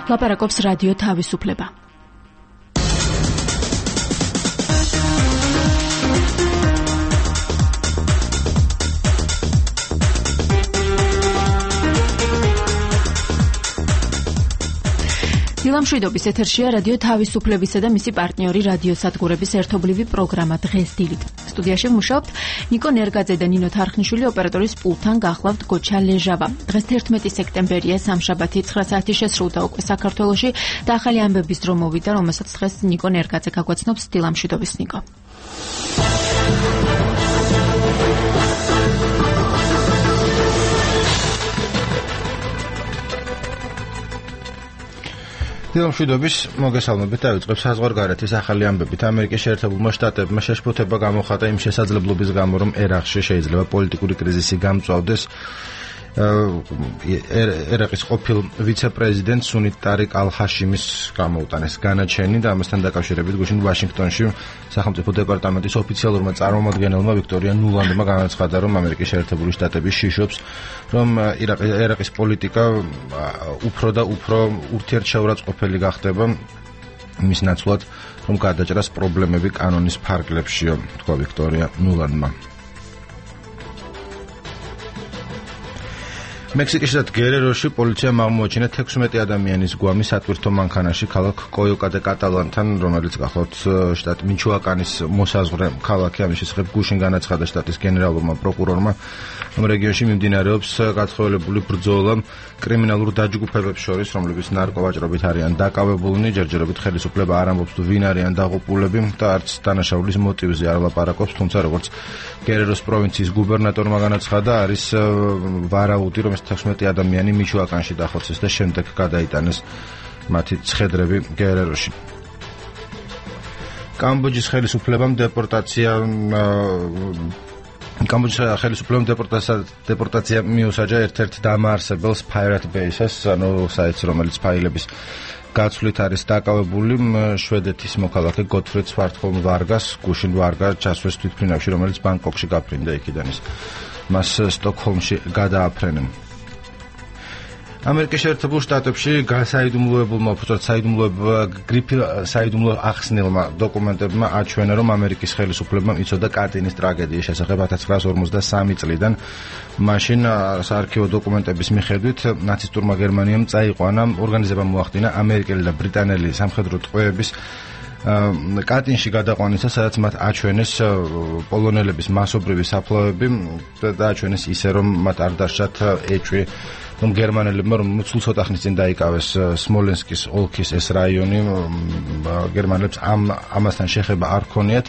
ლაპარაკობს რადიო თავისუფლება. დილამშვიდობის ეთერშია რადიო თავისუფლებისა და მისი პარტნიორი რადიოსადგურების ერთობლივი პროგრამა დღეს დილით. სტუდიაში მუშაობთ ნიკო ნერგაძე და ნინო თარხნიშვილი, ოპერატორის პულტთან გახლავთ გოჩა ლეჟავა. დღეს 11 სექტემბერია, სამშაბათი 9 საათი შესრულდა უკვე საქართველოში და ახალი ამბების დრო მოვიდა, რომელსაც დღეს ნიკო ნერგაძე გაგვაცნობს. დილამშვიდობის ნიკო. დილამშვიდობის მოგესალმებით. დავიწყებ საზღვარგარეთის ახალი ამბებით. ამერიკის შეერთებულმა შტატებმა შეშფოთება გამოხატა იმ შესაძლებლობის გამო, რომ ერაყში შეიძლება პოლიტიკური კრიზისი გამწვავდეს. ერაყის ყოფილ ვიცე-პრეზიდენტ სუნით ტარიკ ალ-ჰაშიმის გამოუტანეს განაჩენი და ამასთან დაკავშირებით გუშინ ვაშინგტონში სახელმწიფო დეპარტამენტის ოფიციალურმა წარმომადგენელმა ვიქტორია ნულანდმა განაცხადა, რომ ამერიკის შეერთებული შტატები შიშობს, რომ ერაყის პოლიტიკა უფრო და უფრო ურთიერთშეურაცხყოფელი გახდება მის ნაცვლად, რომ გადაჭრას პრობლემები კანონის ფარგლებშიო, თქვა ვიქტორია ნულანდმა. მექსიკის შტატ გერეროში პოლიციამ აღმოაჩინა 16 ადამიანის გვამი სატვირთო მანქანაში ქალაქ კოიოკა დე კატალანთან, რომელიც გახლავთ შტატ მიჩოაკანის მოსაზღვრე ქალაქი. ამის შესახებ გუშინ განაცხადა შტატის გენერალურმა პროკურორმა, რომ რეგიონში მიმდინარეობს გათხოველებული ბრძოლა კრიმინალურ დაჯგუფებებს შორის, რომლებიც ნარკოვაჭრობით არიან დაკავებულნი. ჯერჯერობით ხელისუფლება არ ამბობს, თუ ვინ არიან დაღუპულები და არც დანაშაულის მოტივზე არ ლაპარაკობს, თუმცა როგორც გერეროს პროვინციის გუბერნატორმა განაცხადა, არის ვარაუდი, რომ 16 ადამიანი მიჩოაკანში დახოცეს და შემდეგ გადაიტანეს მათი ცხედრები გერეროში. კამბოჯის ხელისუფლებამ დეპორტაცია მიუსაჯა ერთ-ერთ დამაარსებელს Pirate Bay-ს, ანუ საიტს, რომელიც ფაილების გაცვლით არის დაკავებული, შვედეთის მოქალაქე გოტფრიდ სვარტჰოლმ ვარგას, გუშინ ვარგა ჩასვეს თვითმფრინავში, რომელიც ბანგკოკში გაფრინდა, იქიდან მას სტოკჰოლმში გადააფრენენ. ამერიკის შეერთებულ შტატებში საიდუმლო ახსნილმა დოკუმენტებმა აჩვენა, რომ ამერიკის ხელისუფლებამ იცოდა კატინის ტრაგედიის შესახებ 1953 წლიდან. მაშინ საარქივო დოკუმენტების მიხედვით ნაცისტურმა გერმანიამ წაიყვანა, ორგანიზებამ მოახდინა ამერიკელი და ბრიტანელი სამხედრო ტყვეების კატინში გადაყვანისა, სადაც მათ აჩვენეს პოლონელების მასობრივი საფლავები და აჩვენეს ისე, რომ მათ არ დარჩათ ეჭვი, რომ გერმანელებმა, რომ სულ ცოტა ხნის წინ დაიკავეს სმოლენსკის ოლქის ეს რაიონი, გერმანელებს ამასთან შეხება არ ქონიათ.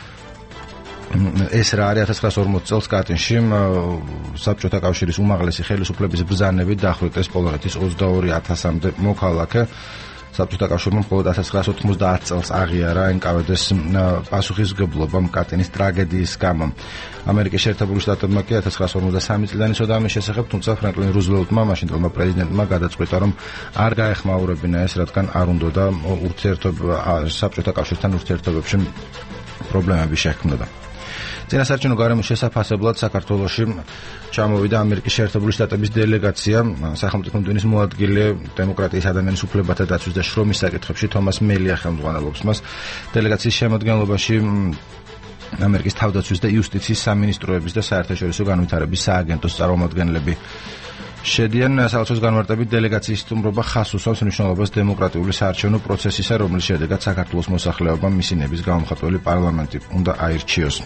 ეს რა არის 1940 წელს კატინში საბჭოთა კავშირის უმაღლესი ხელისუფლების ბრძანებით დახვრიტეს პოლონეთის 22,000-მდე მოქალაქე. საბჭოთა კავშირმა მხოლოდ 1990 წელს აღიარა NKVD-ს პასუხისმგებლობა კატინის ტრაგედიის გამო. ამერიკის შეერთებული შტატებმა კი 1953 წლიდან იცოდა ამის შესახებ, თუმცა ფრანკლინ რუზველტმა, მაშინდელმა პრეზიდენტმა გადაწყვიტა, რომ არ გაეხმაურებინა ეს, რადგან არ უნდოდა საბჭოთა კავშირთან ურთიერთობებში პრობლემები შექმნოდა. წინასაარჩევნო გარემოს შესაფასებლად საქართველოში ჩამოვიდა ამერიკის შეერთებული შტატების დელეგაცია. სახელმწიფო მდივნის მოადგილე დემოკრატიის ადამიანის უფლებათა დაცვის და შრომის საკითხებში თომას მელია ხელმძღვანელობს მას. დელეგაციის შემადგენლობაში ამერიკის თავდაცვის და იუსტიციის სამინისტროების და საერთაშორისო განვითარების სააგენტოს წარმომადგენლები შედიან. საელჩოს განმარტებით დელეგაციის სტუმრობა ხაზს უსვამს მნიშვნელობას დემოკრატიული საარჩევნო პროცესისა, რომლის შედეგად საქართველოს მოსახლეობამ მისი ნების გამომხატველი პარლამენტი უნდა აირჩიოს.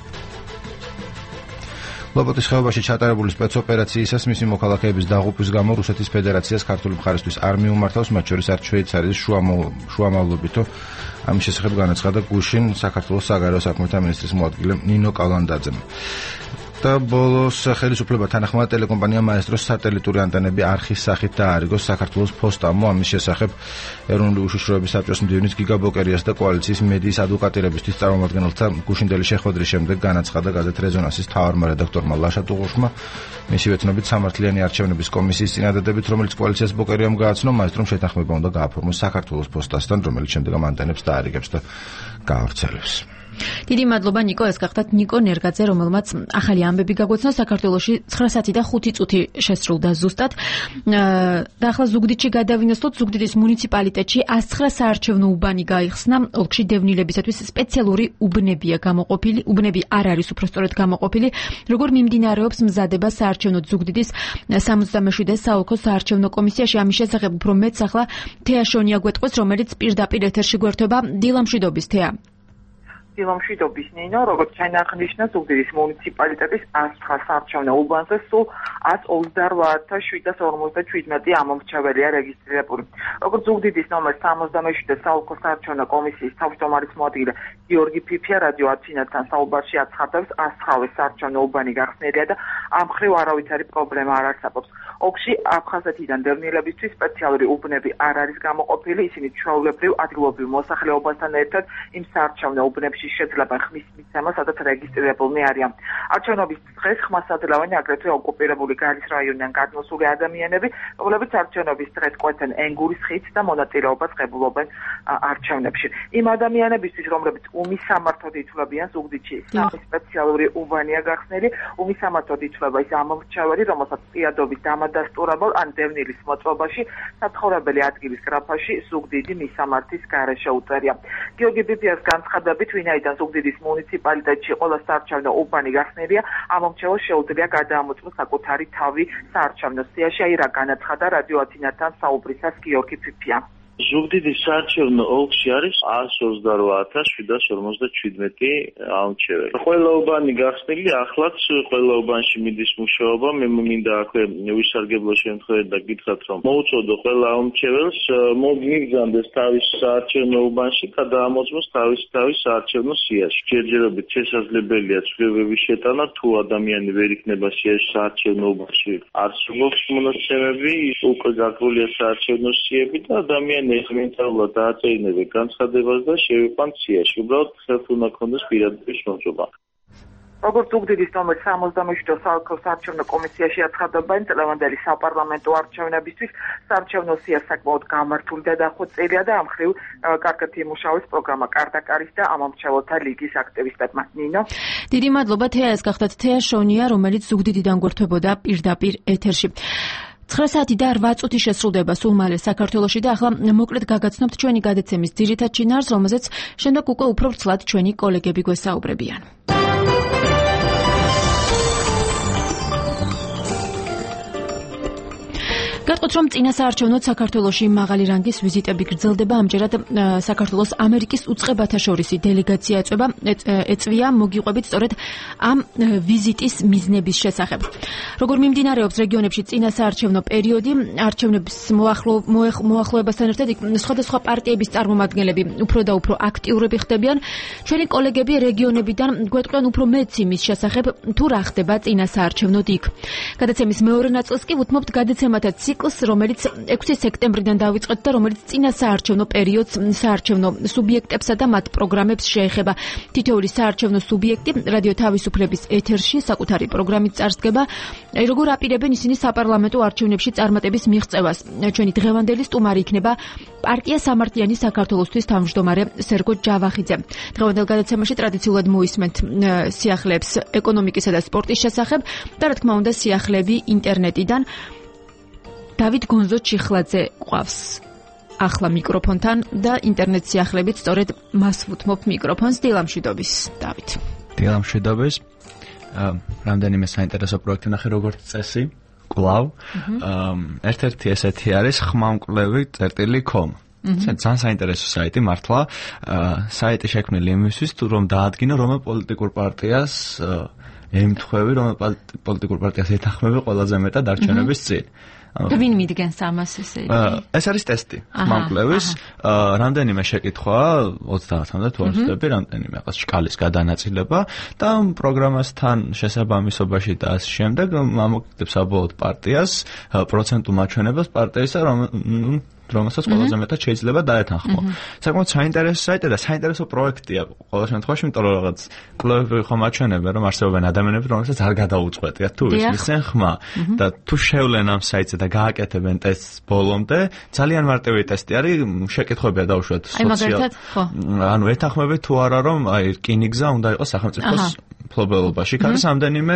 ლოპოტის ხეობაში ჩატარებული სპეცოპერაციისას მისი მოქალაქეების დაღუპვის გამო რუსეთის ფედერაციას ქართული მხარისთვის არ მიუმართავს, მათ შორის არც შვეიცარიის შუამავლობითო. ამის შესახებ განაცხადა გუშინ საქართველოს საგარეო საქმეთა მინისტრის მოადგილე ნინო კალანდაძემ. და ბოლოს ხელისუფლება თანახმად ტელეკომპანია მაესტროს სატელიტური ანტენები არხის სახით დაარიგოს საქართველოს ფოსტამ. ამის შესახებ ეროვნული უშიშროების საბჭოს მდივნის გიგა ბოკერიას და კოალიციის მედიის ადვოკატირებისთვის წარმომადგენელთა გუშინდელი შეხვედრის შემდეგ განაცხადა გაზეთ რეზონანსის მთავარმა რედაქტორმა ლაშა ტუღუშმა. მისივე ცნობით სამართლიანი არჩევნების კომისიის წინადადებით, რომელიც კოალიციას ბოკერიამ გააცნო, მაესტრომ შეთანხმება უნდა გააფორმოს საქართველოს ფოსტასთან, რომელიც შემდეგ ამ ანტენებს დაარიგებს და გაავრცელებს. დიდი მადლობა ნიკო, ეს გახდათ ნიკო ნერგაძე, რომელმაც ახალი ამბები გაგვეცნო საქართველოში 9 საათი და 5 წუთი შესრულდა ზუსტად. და ახლა ზუგდიდში გადავინაცვლოთ. ზუგდიდის მუნიციპალიტეტში 109 საარჩევნო უბანი გაიხსნა. ოლქში დევნილებისათვის სპეციალური უბნებია გამოყოფილი, უბნები არ არის უბრალოდ გამოყოფილი. როგორ მიმდინარეობს მზადება საარჩევნო ზუგდიდის 77 საოლქო საარჩევნო კომისიაში, ამის შესახებ უფრო მეც ახლა თეა შონია გვეტყვის, რომელიც პირდაპირ ეთერში გვერდება. დილამშვიდობის თეა. დილამშვიდობის ნინო, როგორც ჩაინახნიშნა ზუგდიდის მუნიციპალიტეტის 109 საარჩევნო უბანზე სულ 128,757 ამომრჩეველია რეგისტრირებული. როგორც ზუგდიდის ნომერ 77 საოლქო საარჩევნო კომისიის თავმჯდომარის მოადგილე გიორგი ფიფია რადიო ათინათთან საუბარში აცხადებს, 109 საარჩევნო უბანი გახსნილია და ამ მხრივ არავითარი პრობლემა არ არსებობს. ოლქში აფხაზეთიდან დევნილებისთვის სპეციალური უბნები არ არის გამოყოფილი, ისინი ჩვეულებრივ ადგილობრივ მოსახლეობასთან ერთად იმ საარჩევნო უბნებში შეძლება ხმის მიცემა, სადაც რეგისტრირებულნი არიან. არჩევნობის დღეს ხმას აძლევენ აგრეთვე ოკუპირებული გალის რაიონიდან გადმოსული ადამიანები, რომლებიც არჩევნობის დღეს ყვეცენ ენგურის ხიდს და მონაწილეობას ღებულობენ არჩევნებში. იმ ადამიანებისთვის, რომლებიც უმისამართოდ ითვლებიან, ზუგდიდში სამი სპეციალური უბანია გახსნილი. უმისამართოდ ითვლება ის ამომრჩეველი, რომელსაც პირადობის დამადასტურებელ ან დევნილის მოწყობაში საცხოვრებელი ადგილის გრაფაში ზუგდიდი მისამართის გარეშე უწერია. გიორგი ფიფიას განცხადებით, ვინაიდან ზუგდიდის მუნიციპალიტეტში ყველა საარჩევნო უბანი გახსნილია, ამომრჩეველს შეუძლია გადაამოწმოს საკუთარი თავი საარჩევნო სიაში, აი რა განაცხადა რადიო ათინათთან საუბრისას გიორგი ფიფია. ზუგდიდის საარჩევნო ოლქში არის 128,757 ამომრჩეველი. ყველა უბანი გახსნილი, ახლაც ყველა უბანში მიდის მუშაობა. მე მინდა აქვე ვისარგებლო შემთხვევით და გითხრათ, რომ მოუწოდო ყველა ამომრჩეველს მიგზავნის თავის საარჩევნო უბანში და დაამოწმოს თავის საარჩევნო სიაში. ჯერჯერობით შესაძლებელია ცვლილებების შეტანა, თუ ადამიანი ვერ იქნება სიაში საარჩევნო უბანში. არსებობს მონაცემები, უკვე გაკრულია საარჩევნო სიები და ადამიანი ელემენტარულად დააწერინა განცხადებას და შევიყვან სიაში. უბრალოდ ხელთ უნდა ქონდეს პირადობის მოწობა. როგორც ზუგდიდის ნომერ 77 საოლქო საარჩევნო კომისიაში აცხადებენ, წლევანდელი საპარლამენტო არჩევნებისთვის საარჩევნო სია საკმაოდ გამართული და დახვეწილია და ამ მხრივ კარგად იმუშავებს პროგრამა კარტაკარის და ამომრჩეველთა ლიგის აქტივისტებმა. ნინო. დიდი მადლობა თეა, ეს გახდათ თეა შონია, რომელიც ზუგდიდიდან გვერდებოდა პირდაპირ ეთერში. 9 საათი და 8 წუთი შესრულდება სულ მალე საქართველოში და ახლა მოკლედ გაგაცნობთ ჩვენი გადაცემის ძირითად შინაარსს, რომელზეც შემდეგ უკვე უფრო ვრცლად ჩვენი კოლეგები გვესაუბრებიან. გეტყვით, რომ წინა საარჩევნოდ საქართველოში მაღალი რანგის ვიზიტები გრძელდება. ამჯერად საქართველოს ამერიკის უწყებათა შორისი დელეგაცია ეწვია მოგიყვებით სწორედ ამ ვიზიტის მიზნების შესახებ. როგორ მიმდინარეობს რეგიონებში წინა საარჩევნო პერიოდი, არჩევნების მოახლოებასთან ერთად სხვადასხვა პარტიების წარმომადგენლები უფრო და უფრო აქტიურები ხდებიან. ჩვენი კოლეგები რეგიონებიდან გვეტყვიან უფრო მეც იმის შესახებ, თუ რა ხდება წინა საარჩევნოდ იქ. გადაცემის მეორე ნაწილს კი ვუთმობთ გადაცემათა ციკლს, რომელიც 6 სექტემბრიდან დავიწყეთ და რომელიც წინა საარჩევნო პერიოდს, საარჩევნო სუბიექტებსა და მათ პროგრამებს შეეხება. თითოეული საარჩევნო სუბიექტი რადიო თავისუფლების ეთერში საკუთარი პროგრამით წარსდგება, როგორ აპირებენ ისინი საპარლამენტო არჩევნებში წარმატების მიღწევას. ჩვენი დღევანდელი სტუმარი იქნება პარტია სამართლიანი საქართველოსთვის თავმჯდომარე სერგო ჯავახიძე. დღევანდელ გადაცემაში ტრადიციულად მოისმენთ სიახლეებს ეკონომიკისა და სპორტის შესახებ და რა თქმა უნდა სიახლეები ინტერნეტიდან. დავით გონზო ჩიხლაძე ყავს ახლა მიკროფონთან და ინტერნეტ სიახლეებით სწორედ მას ვუთმობ მიკროფონს. დილამშვიდობის დავით. დილამშვიდობის. რამდენიმე საინტერესო პროექტი ნახე როგორც წესი. კვლავ ერთ-ერთი ესეთი არის xmamklevi.com. ძალიან საინტერესო საიტი მართლა. საიტი შექმნილი იმისთვის, რომ დაადგინო რომელ პოლიტიკურ პარტიას ემთხვევი, რომელ პოლიტიკურ პარტიას ეთანხმები ყველაზე მეტად არჩევნების წინ. ვინ მიდგენს ამას ესე? ეს არის ტესტი. xmamklevis რამდენიმე შეკითხვა 30-მდე თუ არ ვცდები, რამდენიმე შკალის გადანაწილება და პროგრამასთან შესაბამისობაში და ამ შემდეგ ამოქმედებს საბოლოოდ პარტიას პროცენტულ მაჩვენებელს პარტიისა, რომელსაც ყველაზე მეტად შეიძლება დაეთანხმო. საკმაოდ საინტერესო საიტი და საინტერესო პროექტია ყოველ შემთხვევაში, იმიტომ რომ რაღაც კვლევები ხომ აჩვენებენ, რომ არსებობენ ადამიანები, რომელსაც არ გადაუწყვეტიათ თუ ისმისენ ხმა და თუ შევლენ ამ საიტზე და გააკეთებენ ტესტს ბოლომდე, ძალიან მარტივი ტესტი არის, შეკითხვებია დაუშვათ სოციალ. ანუ ეთანხმებით თუ არა, რომ აი რკინიგზა უნდა იყოს სახელმწიფოს მფლობელობაში. არის ამდენიმე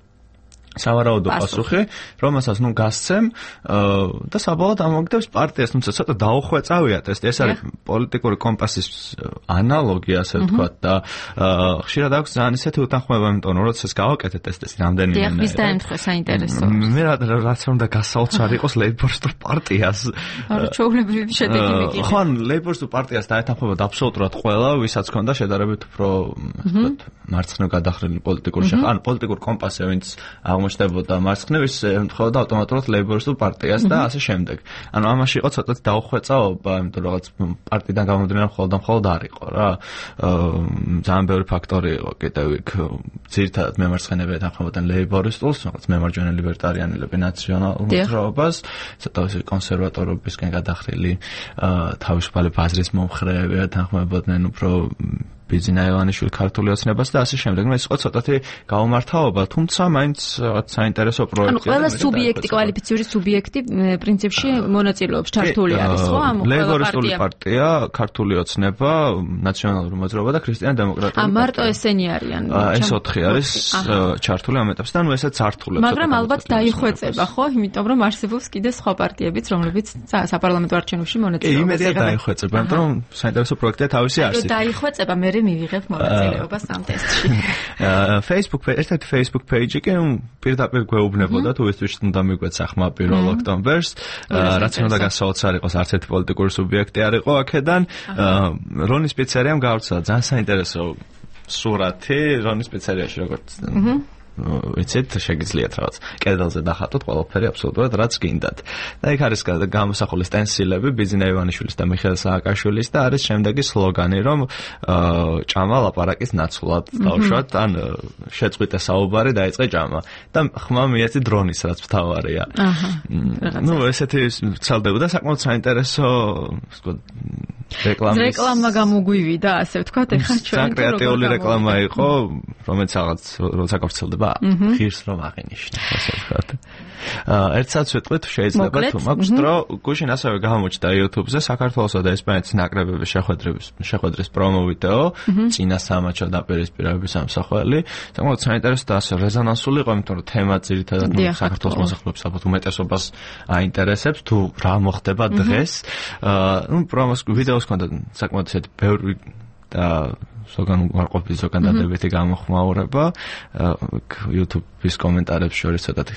სავარაუდო პასუხი, რომელსაც გასცემ და საბოლოოდ ამოგდებს პარტიას, თუმცა ცოტა დაუხვეწავია ტესტი. ეს არის პოლიტიკური კომპასის ანალოგი, ასე ვთქვათ და ხშირად აქვს ძალიან ისეთი უთანხმოება, იმიტომ რომ როდესაც გავაკეთეთ ტესტს რამდენიმე დიახ, ვის დაემთხვა საინტერესო. მე რაც უნდა გასაოცარი იყოს ლეიბორისტულ პარტიას. ჩვეულებრივი შედეგი მიგიღე. ხო, ლეიბორისტულ პარტიას დაეთანხმებოდა აბსოლუტურად ყველა, ვისაც ჰქონდა შედარებით უფრო, ასე ვთქვათ, მარცხნივ გადახრილი პოლიტიკური ან პოლიტიკური კომპასია, ვინც აღმოჩნდებოდა მარცხნივ, ემთხვეოდა ავტომატურად ლეიბორისტულ პარტიას და ასე შემდეგ. ანუ ამაში იყო ცოტათი დაუხვეწაობა, იმიტომ რომ რაღაც პარტიიდან გამომდინარე მხოლოდ არ იყო რა. ძალიან ბევრი ფაქტორი იყო კიდევ იქ. ძირითადად მემარცხენეები ეთანხმებოდნენ ლეიბორისტულს, რაღაც მემარჯვენე ლიბერტარიანელები ნაციონალურ მოძრაობას, ცოტა ისე კონსერვატორობისკენ გადახრილი თავისუფალი ბაზრის მომხრეები ეთანხმებოდნენ უფრო ბიძინა ივანიშვილი ქართული ოცნებას და ასე შემდეგ. ეს იყო ცოტათი გაუმართავობა, თუმცა მაინც რაღაც საინტერესო პროექტია. ანუ ყველა სუბიექტი, კვალიფიციური სუბიექტი პრინციპში მონაწილეობს, ჩართული არის, ხო? ამ ლეიბორისტული პარტია, ქართული ოცნება, ნაციონალური მოძრაობა და ქრისტიანი დემოკრატიული პარტია. მარტო ესენი არიან. ეს 4 არის ჩართული ამ ეტაპზე და ესაც ართულებს. მაგრამ ალბათ დაიხვეწება, ხო? იმიტომ რომ არსებობს კიდე სხვა პარტიებიც, რომლებიც საპარლამენტო არჩევნებში მონაწილეობს. იმედია დაიხვეწება, იმიტომ რომ საინტერესო პროექტია თავისი არსით. დაიხვეწება მე მივიღებ მონაწილეობას ამ ტესტში. ერთ-ერთი Facebook page-ი კი პირდაპირ გვეუბნებოდა თუ ვისთვის უნდა მიგვეც ახმა 1 ოქტომბერს, რაც უნდა გასაოცარი იყოს, არც ერთი პოლიტიკური სუბიექტი არ იყო აქედან. რონის პიცერიამ გავრცელა ძალიან საინტერესო სურათი რონის პიცერიაში, როგორც ვიცით, შეგიძლიათ რაღაც კედელზე დახატოთ ყველაფერი აბსოლუტურად რაც გინდათ. და იქ არის გამოსახული სტენსილები ბიძინა ივანიშვილის და მიხეილ სააკაშვილის და არის შემდეგი სლოგანი, რომ ჭამა ლაპარაკის ნაცვლად დავუშვათ, ან შეწყვიტე საუბარი, დაიწყე ჭამა. და ხმა მიეცი დრონის, რაც მთავარია. ნუ ესეთი ვრცელდებოდა საკმაოდ საინტერესო რეკლამა გამოგვივიდა, ასე ვთქვათ, ეხლა ჩვენ ძალიან კრეატიული რეკლამა იყო, რომელიც რაღაც როცა გავრცელდება ღირს რომ აღინიშნა, ასე ვთქვათ. ერთ საათს ვიტყვით, შეიძლება თუ მაქვს დრო, გუშინ ასევე გამოჩნდა YouTube-ზე საქართველოსა და ესპანეთის ნაკრებების შეხვედრის პრომო ვიდეო, წინა სამატჩო დაპირისპირების ამსახველი. საკმაოდ საინტერესო და ასე რეზონანსული იყო, იმიტომ რომ თემა ძირითადად საქართველოს მოსახლეობის ალბათ უმეტესობას აინტერესებს, თუ რა მოხდება დღეს. ნუ პრომოს ვიდეოს ჰქონდა საკმაოდ ისეთი ბევრი და ზოგან უარყოფითი, ზოგან დადებითი გამოხმაურება. YouTube-ის კომენტარებს შორის ცოტათი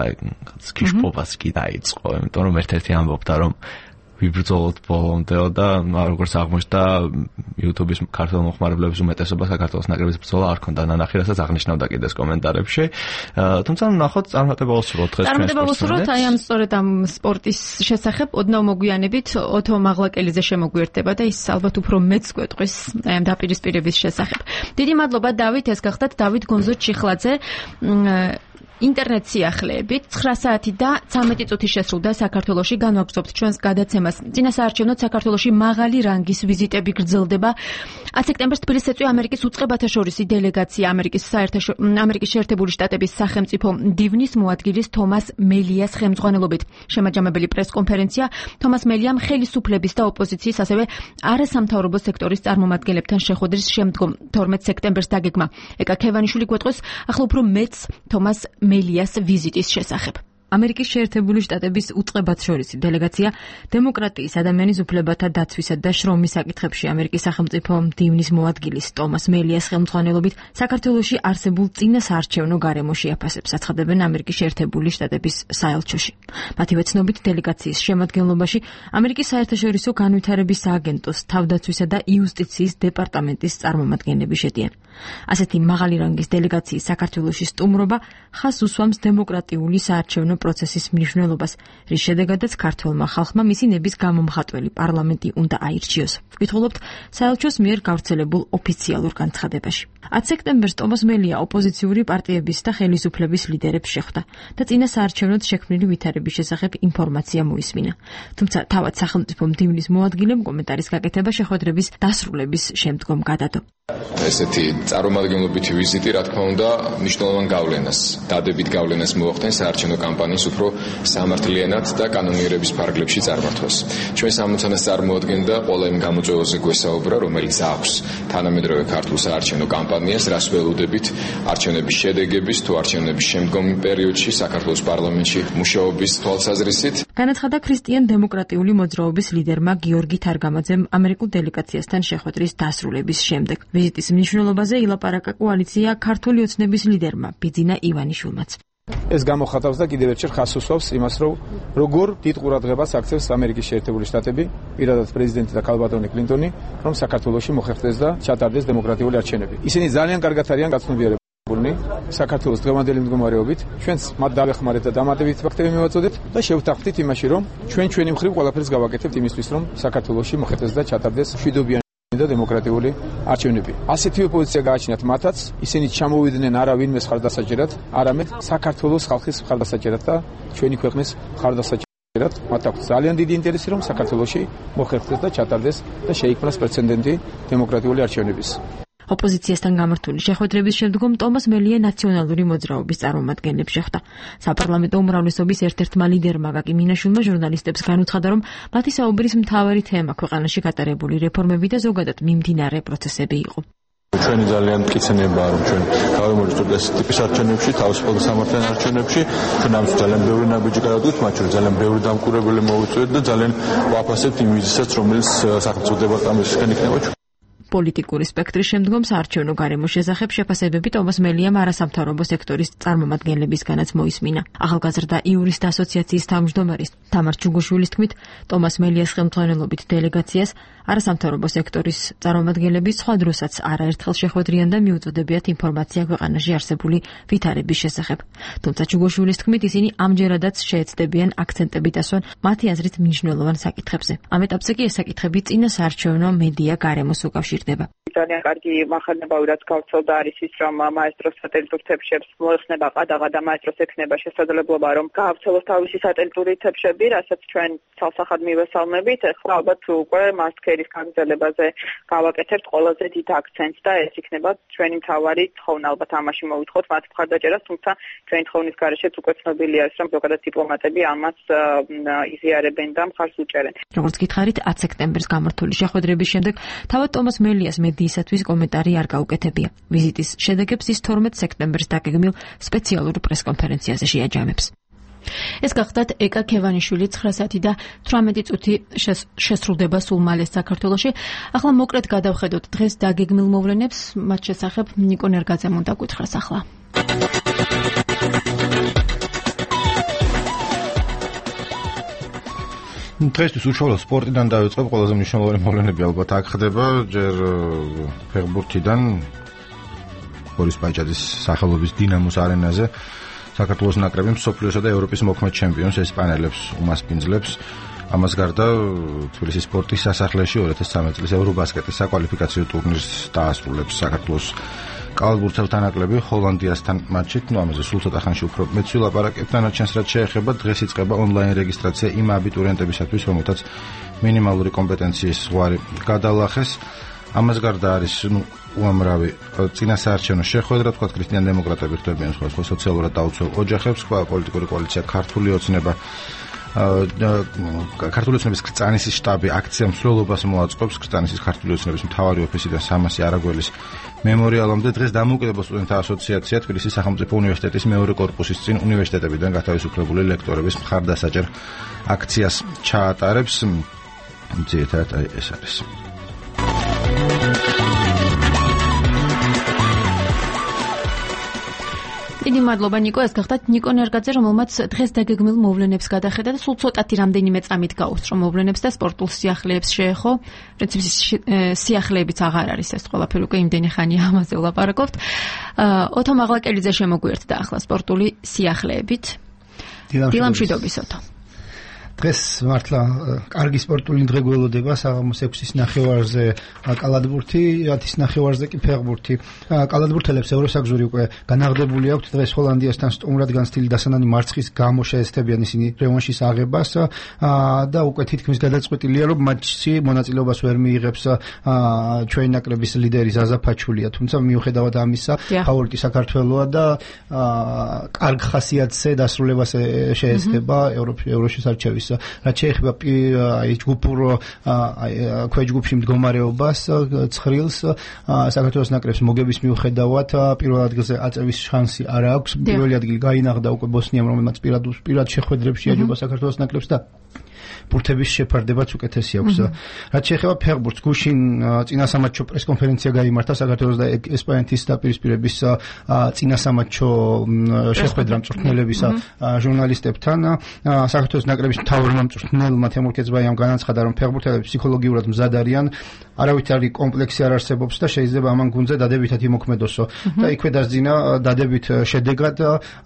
კიშკობას კი დაიწყო, იმიტომ რომ ერთ-ერთი ამბობდა, რომ ვიბრძოლოთ ბოლომდეო და როგორც აღმოჩნდა YouTube-ის ქართულ მოხმარებლების უმეტესობა საქართველოს ნაკრების ბრძოლა არ ქონდა ნანახი, რასაც აღნიშნავდა კიდეს კომენტარებში. თუმცა ნახოთ წარმატება უსურვოთ დღეს. წარმატება უსურვოთ, აი ამ სწორედ ამ სპორტის შესახებ ოდნავ მოგვიანებით ოთო მაღლაკელიძე შემოგვიერთდება და ის ალბათ უფრო მეც გვეტყვის აი ამ დაპირისპირების შესახებ. დიდი მადლობა დავით, ეს გახდათ დავით გონზო-ჩიხლაძე. ინტერნეტ სიახლეებით 9 საათი და 13 წუთი შესრულდა საქართველოში. განვაგრძობთ ჩვენს გადაცემას. წინასაარჩევნო საქართველოში მაღალი რანგის ვიზიტები გრძელდება. 10 სექტემბერს თბილისს ეწვია ამერიკის უწყებათა შორისი დელეგაცია ამერიკის შეერთებული შტატების სახელმწიფო მდივნის მოადგილის თომას მელიას ხელმძღვანელობით. შემაჯამებელი პრესკონფერენცია თომას მელიამ ხელისუფლების და ოპოზიციის, ასევე არასამთავრობო სექტორის წარმომადგენლებთან შეხვედრის შემდგომ 12 სექტემბერს დაგეგმა. ეკა ქევანიშვილი გვეტყვის ახლა უფრო მეც თომას მელიას ვიზიტის შესახებ. ამერიკის შეერთებული შტატების უწყებათშორისი დელეგაცია დემოკრატიის, ადამიანის უფლებათა დაცვისა და შრომის საკითხებში ამერიკის სახელმწიფო მდივნის მოადგილის თომას მელიას ხელმძღვანელობით საქართველოში არსებულ წინასაარჩევნო გარემოში აფასებს აცხადებენ ამერიკის შეერთებული შტატების საელჩოში. მათივე ცნობით, დელეგაციის შემადგენლობაში ამერიკის საერთაშორისო განვითარების სააგენტოს, თავდაცვისა და იუსტიციის დეპარტამენტის წარმომადგენლები შედიან. ასეთი მაღალი რანგის დელეგაციის საქართველოში სტუმრობა ხაზს უსვამს დემოკრატიული საარჩევნო პროცესის მნიშვნელობას, რის შედეგადაც ქართველმა ხალხმა მისი ნების გამომხატველი პარლამენტი უნდა აირჩიოს. ვკითხულობთ საელჩოს მიერ გავრცელებულ ოფიციალურ განცხადებაში. 10 სექტემბერს ტომას მელია ოპოზიციური პარტიების და ხელისუფლების ლიდერებს შეხვდა და წინა საარჩევნოდ შექმნილი ვითარების შესახებ ინფორმაცია მოისმინა. თუმცა თავად სახელმწიფო მდივნის მოადგილემ კომენტარის გაკეთება შეხვედრების დასრულების შემდგომ გადადო. ესეთი წარმომადგენლობითი ვიზიტი, რა თქმა უნდა, მნიშვნელოვან გავლენას, დადებით გავლენას მოახდენს საარჩევნო კამპანიის უფრო სამართლიანად და კანონიერების ფარგლებში წარმართვას. ჩვენ სამოცანას წარმოადგენდა ყველა იმ გამოწვევაზე გვესაუბრა, რომელიც აქვს თანამედროვე ქართულ საარჩევნო კამპანიას, რას ველოდებით არჩევნების შედეგების თუ არჩევნების შემდგომ პერიოდში საქართველოს პარლამენტში მუშაობის თვალსაზრისით. განაცხადა ქრისტიან-დემოკრატიული მოძრაობის ლიდერმა გიორგი თარგამაძემ ამერიკულ დელეგაციასთან შეხვედრის დასრულების შემდეგ. ვიზიტის მნიშვნელობაზე ილაპარაკა კოალიცია ქართული ოცნების ლიდერმა ბიძინა ივანიშვილმაც. ეს გამოხატავს და კიდევ ერთხელ ხაზს უსვავს იმას, რომ როგორ დიდ ყურადღებას აქცევს ამერიკის შეერთებული შტატები, პირადად პრეზიდენტი და ქალბატონი კლინტონი, რომ საქართველოში მოხერხდეს და ჩატარდეს დემოკრატიული არჩევნები. ისინი ძალიან კარგად არიან გაცნობიერებულნი საქართველოს დღევანდელი მდგომარეობით, ჩვენც მათ დავეხმარეთ და დამატებითი ფაქტები მივაწოდეთ და შევთანხმდით იმაში, რომ ჩვენი მხრივ ყველაფერს გავაკეთებთ იმისთვის, რომ საქართველოში მოხერხდეს და ჩატარდეს მშვიდობიანი და დემოკრატიული არჩევნები. ასეთივე პოზიცია გააჩინათ მათაც, ისინი ჩამოვიდნენ არა ვინმეს ხარდასაჭერად, არამედ საქართველოს ხალხის ხარდასაჭერად და ჩვენი ქვეყნის ხარდასაჭერად. მათ აქვს ძალიან დიდი ინტერესი, რომ საქართველოში მოხერხდეს და ჩატარდეს და შეიქმნას პრეცედენტი დემოკრატიული არჩევნების. ოპოზიციასთან გამართული შეხვედრების შემდგომ ტომას მელია ნაციონალური მოძრაობის წარმომადგენლებს შეხვდა. საპარლამენტო უმრავლესობის ერთ-ერთმა ლიდერმა გაკი მინაშვილმა ჟურნალისტებს განუცხადა, რომ მათი საუბრის მთავარი თემა ქვეყანაში გატარებული რეფორმები და ზოგადად მიმდინარე პროცესები იყო. ჩვენი ძალიან მტკიცებაა, რომ ჩვენ გავიმოწოდოთ ეს ტიპის არჩევნებში, თავისუფალ სამართლიან არჩევნებში, ჩვენ ამის ძალიან ბევრი ნაბიჯი გადავდგეთ, მათ შორის ძალიან ბევრი დამკვირვებელი მოვიწვიეთ და ძალიან ვაფასებთ იმ ვიზიტსაც, რომელიც სახელმწიფო დეპარტამენტისგან იქნება. პოლიტიკური სპექტრის შემდგომ საარჩევნო გარემოს შესახებ შეფასებები ტომას მელიამ არასამთავრობო სექტორის წარმომადგენლებისგანაც მოისმინა. ახალგაზრდა იურისტთა ასოციაციის თავმჯდომარის თამარ ჩუგოშვილის თქმით, ტომას მელიას ხელმძღვანელობით დელეგაციას არასამთავრობო სექტორის წარმომადგენლები სხვა დროსაც არაერთხელ შეხვედრიან და მიუწოდებიათ ინფორმაცია ქვეყანაში არსებული ვითარების შესახებ. თუმცა ჩუგოშვილის თქმით, ისინი ამჯერადაც შეეცდებიან აქცენტებით ასვან მათი აზრით მნიშვნელოვან საკითხებზე. ამ ეტაპზე კი ეს საკითხები წინა საარჩევნო მედია გარემოს უკავშირდება. ძალიან კარგი მახარნებავი რაც გავრცელდა არის ის, რომ მაესტროს სატელიტურ თებშებს მოეხსნება ყადაღა და მაესტროს ექნება შესაძლებლობა, რომ გაავრცელოს თავისი სატელიტური თებშები, რასაც ჩვენ ცალსახად მივესალმებით. ახლა ალბათ უკვე მასკერის გაგრძელებაზე გავაკეთებთ ყველაზე დიდ აქცენტს და ეს იქნება ჩვენი მთავარი თხოვნა. ალბათ ამაში მოვითხოვთ მათ მხარდაჭერას, თუმცა ჩვენი თხოვნის გარეშეც უკვე ცნობილი არის, რომ ზოგადად დიპლომატები ამას იზიარებენ და მხარს უჭერენ. როგორც გითხარით, 10 სექტემბერს გამართული შეხვედრების შემდეგ თავად ტომას მელიას მედიისათვის კომენტარი არ გაუკეთებია. ვიზიტის შედეგებს ის 12 სექტემბერს დაგეგმილ სპეციალურ პრესკონფერენციაზე შეაჯამებს. ეს გახდათ ეკა ქევანიშვილი 9 საათი და 18 წუთი შესრულდება სულ მალე საქართველოში. ახლა მოკლედ გადავხედოთ დღეს დაგეგმილ მოვლენებს, მათ შესახებ ნიკო ნერგაძემ უნდა გითხრას ახლა. დღესთვის უშუალოდ სპორტიდან დავიწყებ, ყველაზე მნიშვნელოვანი მოვლენები ალბათ აქ ხდება, ჯერ ფეხბურთიდან ბორის ბაჭაძის სახელობის დინამოს არენაზე საქართველოს ნაკრები მსოფლიოსა და ევროპის მოქმედ ჩემპიონს ესპანელებს უმასპინძლებს. ამას გარდა თბილისის სპორტის სასახლეში 2013 წლის ევრობასკეტის საკვალიფიკაციო ტურნირს დაასრულებს საქართველოს კალათბურთელთა ნაკრები ჰოლანდიასთან მატჩით. ამაზე სულ ცოტა ხანში უფრო მეც ვილაპარაკებ. დანარჩენს რაც შეეხება, დღეს იწყება ონლაინ რეგისტრაცია იმ აბიტურიენტებისათვის, რომელთაც მინიმალური კომპეტენციის ზღვარი გადალახეს. ამას გარდა არის უამრავი წინა საარჩევნო შეხვედრა, თქვა ქრისტიან-დემოკრატები ხდებიან სხვა სოციალურად დაუცველ ოჯახებს, პოლიტიკური კოალიცია ქართული ოცნება ქართული ოცნების კრწანისის შტაბი აქცია მსვლელობას მოაწყობს კრწანისის ქართული ოცნების მთავარი ოფისიდან 300 არაგველის მემორიალამდე. დღეს დამოუკიდებელ სტუდენტთა ასოციაცია თბილისის სახელმწიფო უნივერსიტეტის მეორე კორპუსის წინ უნივერსიტეტებიდან გათავისუფლებული ლექტორების მხარდასაჭერ აქციას ჩაატარებს. ძირითადად ეს არის. დიდი მადლობა ნიკო, ეს გახდათ ნიკო ნერგაძე, რომელმაც დღეს დაგეგმილ მოვლენებს გადახედა და სულ ცოტათი რამდენიმე წამით გაუსწრო მოვლენებს და სპორტულ სიახლეებს შეეხო. პრინციპში სიახლეებიც აღარ არის ეს ყველაფერი, უკვე იმდენი ხანია ამაზე ვლაპარაკობთ. ოთო მაღლაკელიძე შემოგვიერთდა ახლა სპორტული სიახლეებით. დილამშვიდობის ოთო. დღეს მართლა კარგი სპორტული დღე გველოდება საღამოს 6-ის ნახევარზე კალათბურთი, 10-ის ნახევარზე კი ფეხბურთი. კალათბურთელებს ევროსაგზური უკვე განაღდებული აქვთ დღეს ჰოლანდიასთან სტუმრად განცდილი დასანანი მარცხის გამო შეესწებიან ისინი რევანშის აღებას და უკვე თითქმის გადაწყვეტილია რომ მატჩში მონაწილეობას ვერ მიიღებს ჩვენი ნაკრების ლიდერი ზაზა ფაჩულია, თუმცა მიუხედავად ამისა ფავორიტი საქართველოა და კარგ ხასიათზე დასრულებას შეესწება ევროშის არჩევის. რაც შეეხება ჯგუფურ ქვეჯგუფში მდგომარეობას ცხრილს საქართველოს ნაკრებს მოგების მიუხედავად პირველ ადგილზე აწევის შანსი არ აქვს. პირველი ადგილი გაინაღდა უკვე ბოსნიამ, რომელმაც პირად შეხვედრებში აჯობა საქართველოს ნაკრებს და ბურთების შეფარდებაც უკეთესი აქვს. რაც შეეხება ფეხბურთს, გუშინ წინასამატჩო პრესკონფერენცია გაიმართა საქართველოს და ესპანეთის დაპირისპირების წინასამატჩო შეხვედრა მწვრთნელების ჟურნალისტებთან. საქართველოს ნაკრების მთავარმა მწვრთნელმა თემურ კეცბაიამ განაცხადა, რომ ფეხბურთელები ფსიქოლოგიურად მზად არიან, არავითარი კომპლექსი არ არსებობს და შეიძლება ამან გუნდზე დადებითად იმოქმედოსო. და იქვე დასძინა დადებით შედეგად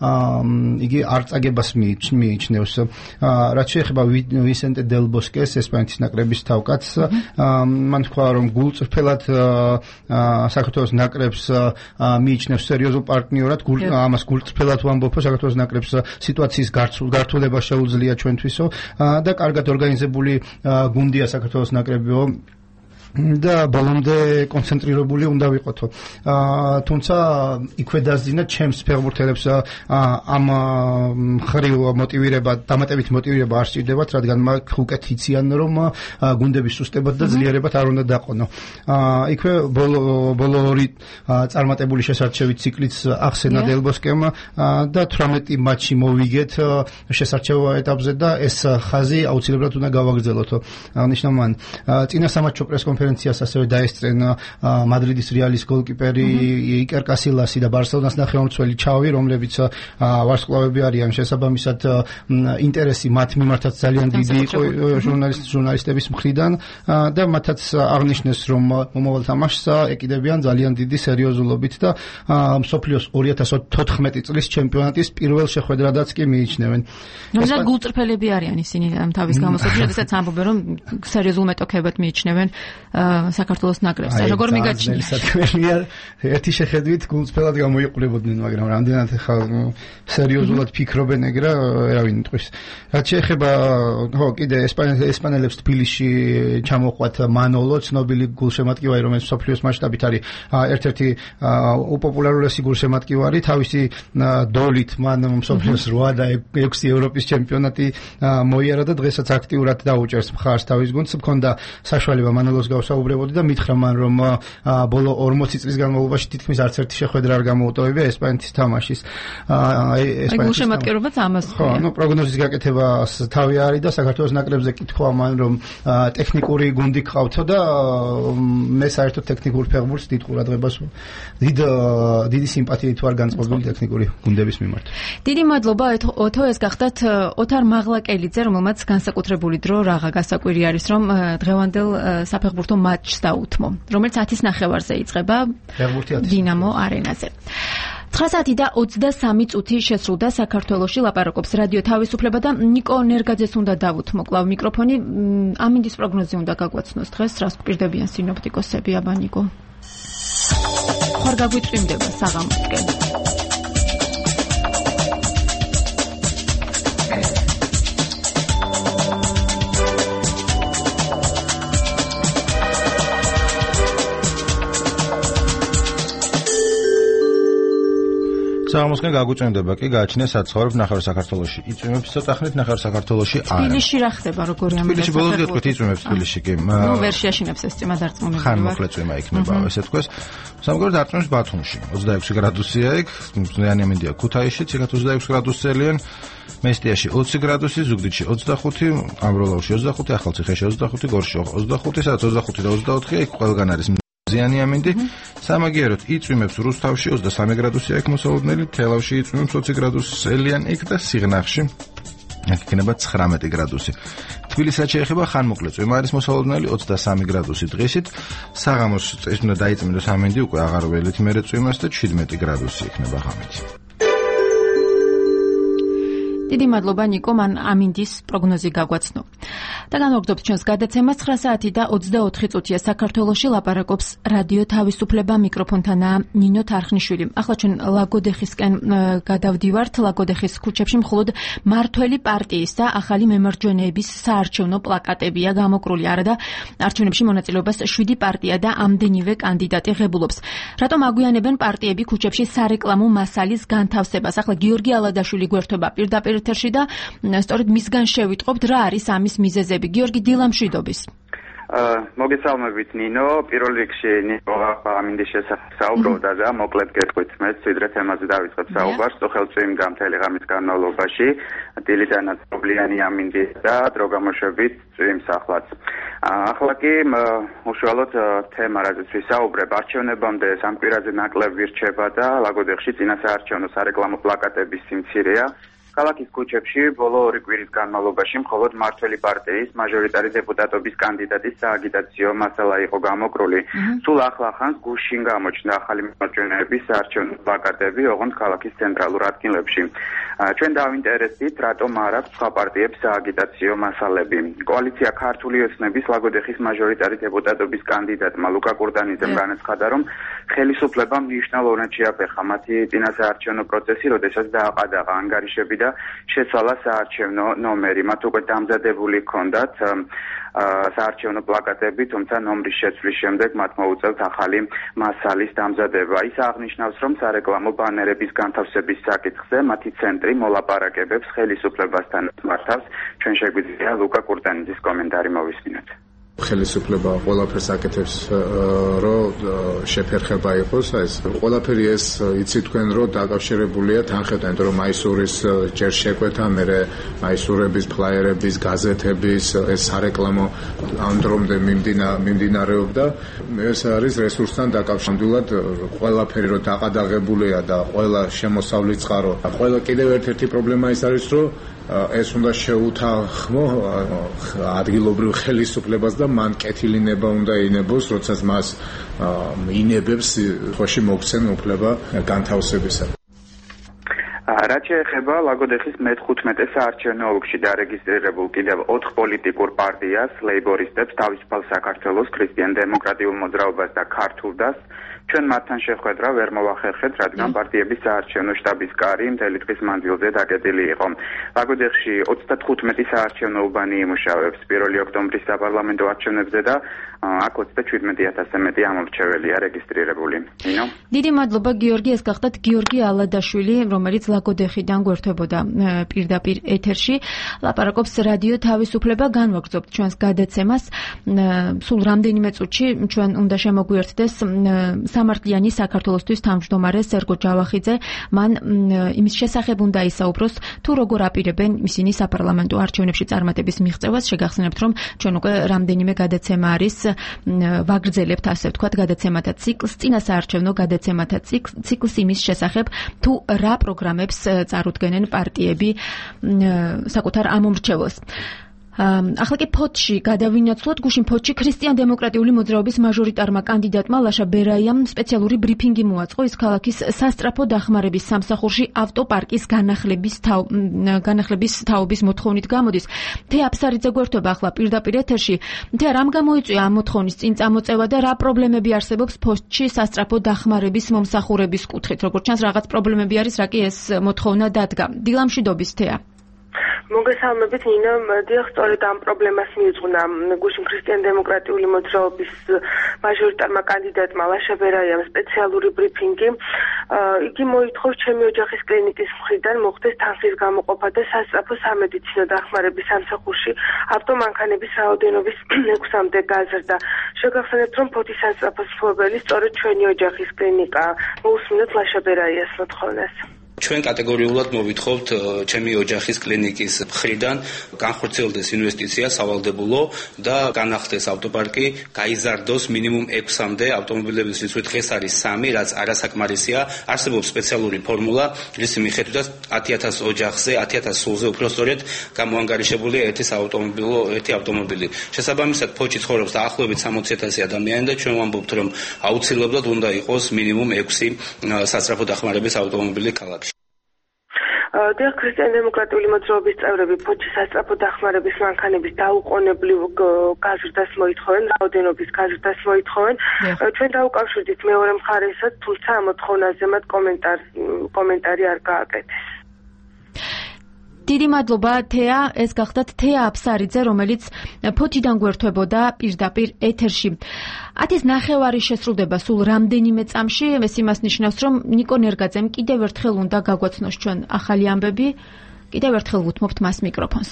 იგი არ წაგებას მიიჩნევს. რაც შეეხება ვისენტე დელ ბოსკეს ესპანეთის ნაკრების თავკაცს, მან თქვა, რომ გულწრფელად საქართველოს ნაკრებს მიიჩნევს სერიოზულ პარტნიორად, ამას გულწრფელად ვამბობ, საქართველოს ნაკრებს სიტუაციის გართულება შეუძლია ჩვენთვისო და კარგად ორგანიზებული გუნდია საქართველოს ნაკრებიო და ბოლომდე კონცენტრირებული უნდა ვიყოთო. თუმცა იქვე დასძინა ჩემს ფეხბურთელებს ამ მხრივ მოტივირება, დამატებით მოტივირება არ სჭირდებათ, რადგან მათ უკეთ იციან, რომ გუნდების სუსტებად და ძლიერებად არ უნდა დაყონო. იქვე ბოლო ორი წარმატებული შესარჩევი ციკლიც ახსენა დელბოსკემ და 18 მატჩი მოვიგეთ შესარჩევ ეტაპზე და ეს ხაზი აუცილებლად უნდა გავაგრძელოთო. აღნიშნავ წინასამატჩო პრესკონფერენციას ასევე დაესწრენა მადრიდის რეალის გოლკიპერი იკერ კასილასი და ბარსელონას ნახევარმცველი ჩავი, რომლებიც ვარსკვლავები არიან. შესაბამისად ინტერესი მათ მიმართაც ძალიან დიდი იყო ჟურნალისტების მხრიდან და მათაც აღნიშნეს, რომ მომავალ თამაშს ეკიდებიან ძალიან დიდი სერიოზულობით და მსოფლიოს 2014 წლის ჩემპიონატის პირველ შეხვედრადაც კი მიიჩნევენ. და გულწრფელები არიან ისინი თავის გამოსვლაში, როდესაც ამბობენ, რომ სერიოზულ მეტოქებად მიიჩნევენ საქართველოს ნაკრებს. როგორ მიგაჩნია? ერთი შეხედვით გულწრფელად გამოიყურებოდნენ, მაგრამ რამდენად სერიოზულად ფიქრობენ ეგრა, ერავინ იტყვის. რაც შეეხება კიდე ესპანელებს თბილისში ჩამოყვათ მანოლო, ცნობილი გულშემატკივარი, რომელიც მსოფლიოს მასშტაბით არის ერთ-ერთი უპოპულარულესი გულშემატკივარი, თავისი დოლით მან მსოფლიოს 8 და 6 ევროპის ჩემპიონატი მოიარა და დღესაც აქტიურად დაუჭერს მხარს თავის გუნდს. მქონდა საშუალება მანოლოს გავსაუბრებოდი და მითხრა მან, რომ ბოლო 40 წლის განმავლობაში თითქმის არც ერთი შეხვედრა არ გამოუტოვებია ესპანეთის თამაშის. გულშემატკივრობაც ამას. ხო, პროგნოზის გაკეთებას თავი არის და საქართველოს ნაკრებზე კითხვა მან, რომ ტექნიკური გუნდი გყავთო და მე საერთოდ ტექნიკურ ფეხბურთს დიდ ყურადღებას დიდი სიმპათიით ვარ განწყობილი ტექნიკური გუნდების მიმართ. დიდი მადლობა ოთო, ეს გახდათ ოთარ მაღლაკელიძე, რომელმაც განსაკუთრებული დრო რაღა გასაკვირი არის, რომ დღევანდელ საფეხბურთო მატჩს დაუთმო, რომელიც 10-ის ნახევარზე იწყება დინამო არენაზე. 9 საათი და 23 წუთი შესრულდა საქართველოში, ლაპარაკობს რადიო თავისუფლება და ნიკო ნერგაძეს უნდა დავუთმო კლავ მიკროფონი. ამინდის პროგნოზი უნდა გაგვაცნოს დღეს, რას გვპირდებიან სინოპტიკოსები, აბა ნიკო. ხარ გაგვიწვიმდება საღამოსკენ. საღამოსკენ გაგვიწვიმდება კი გააჩნია საცხოვრებ ნახევარ საქართველოში. იწვიმებს ცოტა ხნით ნახევარ საქართველოში არა. თბილისში რა ხდება, როგორი ამბავი? თბილისში ბოლოს გეტყვით იწვიმებს თბილისში კი. ნუ ვერ შეაშინებს ეს წიმა დარწმუნებული ხან მოხლე წვიმა იქნება, ესე თქვეს. სამგორ დარწმუნებს ბათუმში. 26 გრადუსია იქ, ზიანი ამინდია ქუთაისში, ციხეთ 26 გრადუსი ელიან. მესტიაში 20 გრადუსი, ზუგდიდში 25, ამბროლაურში 25, ახალციხეში 25, გორში 25, სადაც 25 და 24-ია, იქ ყველგან არის ზიანი ამინდი. სამაგიეროდ იწვიმებს რუსთავში 23 გრადუსია იქ მოსალოდნელი, თელავში იწვიმებს 20 გრადუსი ელიან იქ და სიღნაღში აქ იქნება 19 გრადუსი. თბილისსაც შეეხება ხანმოკლე წვიმა არის მოსალოდნელი 23 გრადუსი დღისით. საღამოს ეს უნდა დაიწმინდოს ამინდი უკვე აღარ ველით მერე წვიმას და 17 გრადუსი იქნება ღამით. დიდი მადლობა ნიკო, მან ამინდის პროგნოზი გაგვაცნო. და განვაგრძობთ ჩვენს გადაცემას 9 საათი და 24 წუთია საქართველოში ლაპარაკობს რადიო თავისუფლება, მიკროფონთანაა ნინო თარხნიშვილი. ახლა ჩვენ ლაგოდეხისკენ გადავდივართ. ლაგოდეხის ქუჩებში მხოლოდ მართველი პარტიის და ახალი მემარჯვენეების საარჩევნო პლაკატებია გამოკრული, არადა არჩევნებში მონაწილეობას 7 პარტია და ამდენივე კანდიდატი ღებულობს. რატომ აგვიანებენ პარტიები ქუჩებში სარეკლამო მასალის განთავსებას? ახლა გიორგი ალადაშვილი გვერდება პირდაპირ ეთერში და სწორედ მისგან შევიტყობთ რა არის ამის მიზეზები. გიორგი, დილა მშვიდობის. მოგესალმებით ნინო, პირველ რიგში ნიკო ამინდის შესახებ საუბრობდა და მოკლედ გეტყვით მეც, ვიდრე თემაზე დავიწყებ საუბარს. სახელმწიფო მთელი ღამის განმავლობაში დილიდანაც პრობლემიანი ამინდი და დროგამოშვებით წვიმს ახლაც. ახლა კი უშუალოდ თემა, რაზეც ვისაუბრებ, არჩევნებამდე სამკვირაძე ნაკლები რჩება და ლაგოდეხში წინასაარჩევნო სარეკლამო პლაკატების სიმცირეა. ქალაქის ქუჩებში ბოლო 2 კვირის განმავლობაში მხოლოდ მართველი პარტიის მაჟორიტარი დეპუტატობის კანდიდატის სააგიტაციო მასალა იყო გამოკრული. სულ ახლახანს გუშინ გამოჩნდა ახალი მემარჯვენეების საარჩევნო პლაკატები ოღონდ ქალაქის ცენტრალურ ადგილებში. ჩვენ დავინტერესდით, რატომ არ აქვს სხვა პარტიებს სააგიტაციო მასალები. კოალიცია ქართული ოცნების ლაგოდეხის მაჟორიტარი დეპუტატობის კანდიდატმა ლუკა კურდანიძემ განაცხადა, რომ ხელისუფლებამ მნიშვნელოვნად შეაფერხა მათი წინასაარჩევნო პროცესი, როდესაც დააყადაღა ანგარიშები და შეცვალა საარჩევნო ნომერი. მათ უკვე დამზადებული ჰქონდათ საარჩევნო პლაკატები, თუმცა ნომრის შეცვლის შემდეგ მათ მოუწევთ ახალი მასალის დამზადება. ის აღნიშნავს, რომ სარეკლამო ბანერების განთავსების საკითხზე მათი ცენტრი მოლაპარაკებებს ხელისუფლებასთან მართავს. ჩვენ შეგვიძლია ლუკა კურდანიძის კომენტარი მოვისმინოთ. ხელისუფლება ყველაფერს აკეთებს, რომ შეფერხება იყოს ეს. ყველაფერი ეს იცით თქვენ, რომ დაკავშირებულია თანხებთან, რომ მაისურის ჯერ შეკვეთა, მერე მაისურების, ფლაიერების, გაზეთების ეს სარეკლამო ამ დრომდე მიმდინარეობდა. ეს არის რესურსთან დაკავშირებულად ყველაფერი რომ დაყადაღებულია და ყველა შემოსავლის წყარო. ყველა კიდევ ერთ-ერთი პრობლემა ის არის, რომ ეს უნდა შეუთანხმო ადგილობრივ ხელისუფლებას და მან კეთილინება უნდა ინებოს, როდესაც მას ინებებს ხოში მოგცენ უფლება განთავსებისა. რაც შეეხება ლაგოდეხის მე-15 საარჩევნო ოლქში დარეგისტრირებულ კიდევ 4 პოლიტიკურ პარტიას, ლეიბორისტებს, თავისუფალ საქართველოს, ქრისტიან-დემოკრატიულ მოძრაობას და ქართულ დასს, ჩვენ მათთან შეხვედრა ვერ მოვახერხეთ, რადგან პარტიების საარჩევნო შტაბის კარი მთელი დღის მანძილზე დაკეტილი იყო. ლაგოდეხში 35 საარჩევნო უბანი იმუშავებს 1 ოქტომბრის საპარლამენტო არჩევნებზე და აქ 27000-ზე მეტი ამორჩეველია რეგისტრირებული. ნინო? დიდი მადლობა გიორგი, ეს გახდათ გიორგი ალადაშვილი, რომელიც ლაგოდეხიდან გვერდებოდა პირდაპირ ეთერში. ლაპარაკობს რადიო თავისუფლება, განვაგრძობთ ჩვენს გადაცემას. სულ რამდენიმე წუთში ჩვენ უნდა შემოგვიერთდეს სამართლიანი საქართველოსთვის თავმჯდომარე სერგო ჯავახიძე. მან იმის შესახებ უნდა ისაუბროს, თუ როგორ აპირებენ ისინი საპარლამენტო არჩევნებში წარმატების მიღწევას. შეგახსენებთ, რომ ჩვენ უკვე რამდენიმე გადაცემა არის ვაგრძელებთ, ასე ვთქვათ, გადაცემათა ციკლს, წინასაარჩევნო გადაცემათა ციკლს იმის შესახებ, თუ რა პროგრამებს წარუდგენენ პარტიები საკუთარ ამომრჩეველს. ახლა კი ფოთში გადავინაცვლოთ. გუშინ ფოთში ქრისტიან-დემოკრატიული მოძრაობის მაჟორიტარმა კანდიდატმა ლაშა ბერაიამ სპეციალური ბრიფინგი მოაწყო. ის ქალაქის სასტრაფო დახმარების სამსახურში ავტოპარკის განახლების თაობის მოთხოვნით გამოდის. თეა აფსარიძე გვერდება ახლა პირდაპირ ეთერში. თეა, რამ გამოიწვია ამ მოთხოვნის წინ წამოწევა და რა პრობლემები არსებობს ფოთში სასტრაფო დახმარების მომსახურების კუთხით? როგორც ჩანს, რაღაც პრობლემები არის, რა კი ეს მოთხოვნა დადგა. დილა მშვიდობის, თეა. მოგესალმებით ნინო, დიახ, სწორედ ამ პრობლემას მიუძღვნა გუშინ ქრისტიან-დემოკრატიული მოძრაობის მაჟორიტარმა კანდიდატმა ლაშა ბერაიამ სპეციალური ბრიფინგი. იგი მოითხოვს ჩემი ოჯახის კლინიკის მხრიდან მოხდეს თანხის გამოყოფა და სასწრაფო სამედიცინო დახმარების სამსახურში ავტომანქანების რაოდენობის 6-მდე გაზრდა. შეგახსენებთ, რომ ფოთის სასწრაფო მფლობელი სწორედ ჩვენი ოჯახის კლინიკაა. მოусმინოთ ლაშა ბერაიას მოთხოვნას. ჩვენ კატეგორიულად მოვითხოვთ ჩემი ოჯახის კლინიკის მხრიდან განხორციელდეს ინვესტიცია სავალდებულო და განახდეს ავტოპარკი, გაიზარდოს მინიმუმ 6-მდე ავტომობილების რიცხვი. დღეს არის 3, რაც არასაკმარისია. არსებობს სპეციალური ფორმულა, რის მიხედვითაც 10000 ოჯახზე, 10000 სულზე უფრო სწორედ გამოანგარიშებულია ერთი ავტომობილი. შესაბამისად, ფოთში ცხოვრობს დაახლოებით 60000 ადამიანი და ჩვენ ვამბობთ, რომ აუცილებლად უნდა იყოს მინიმუმ 6 სასწრაფო დახმარების ავტომობილი ქალაქში. დიახ, ქრისტიან-დემოკრატიული მოძრაობის წევრები ფოთის სასწრაფო დახმარების მანქანების დაუყოვნებლივ გაზრდას მოითხოვენ, რაოდენობის გაზრდას მოითხოვენ. ჩვენ დაუკავშირდით მეორე მხარესაც, თუმცა ამ მოთხოვნაზე მათ კომენტარი არ გააკეთეს. დიდი მადლობა თეა, ეს გახდათ თეა აფსარიძე, რომელიც ფოთიდან გვერდებოდა პირდაპირ ეთერში. 10:30 შესრულდება სულ რამდენიმე წამში, ეს იმას ნიშნავს, რომ ნიკო ნერგაძემ კიდევ ერთხელ უნდა გაგვაცნოს ჩვენ ახალი ამბები. კიდევ ერთხელ ვუთმობთ მას მიკროფონს.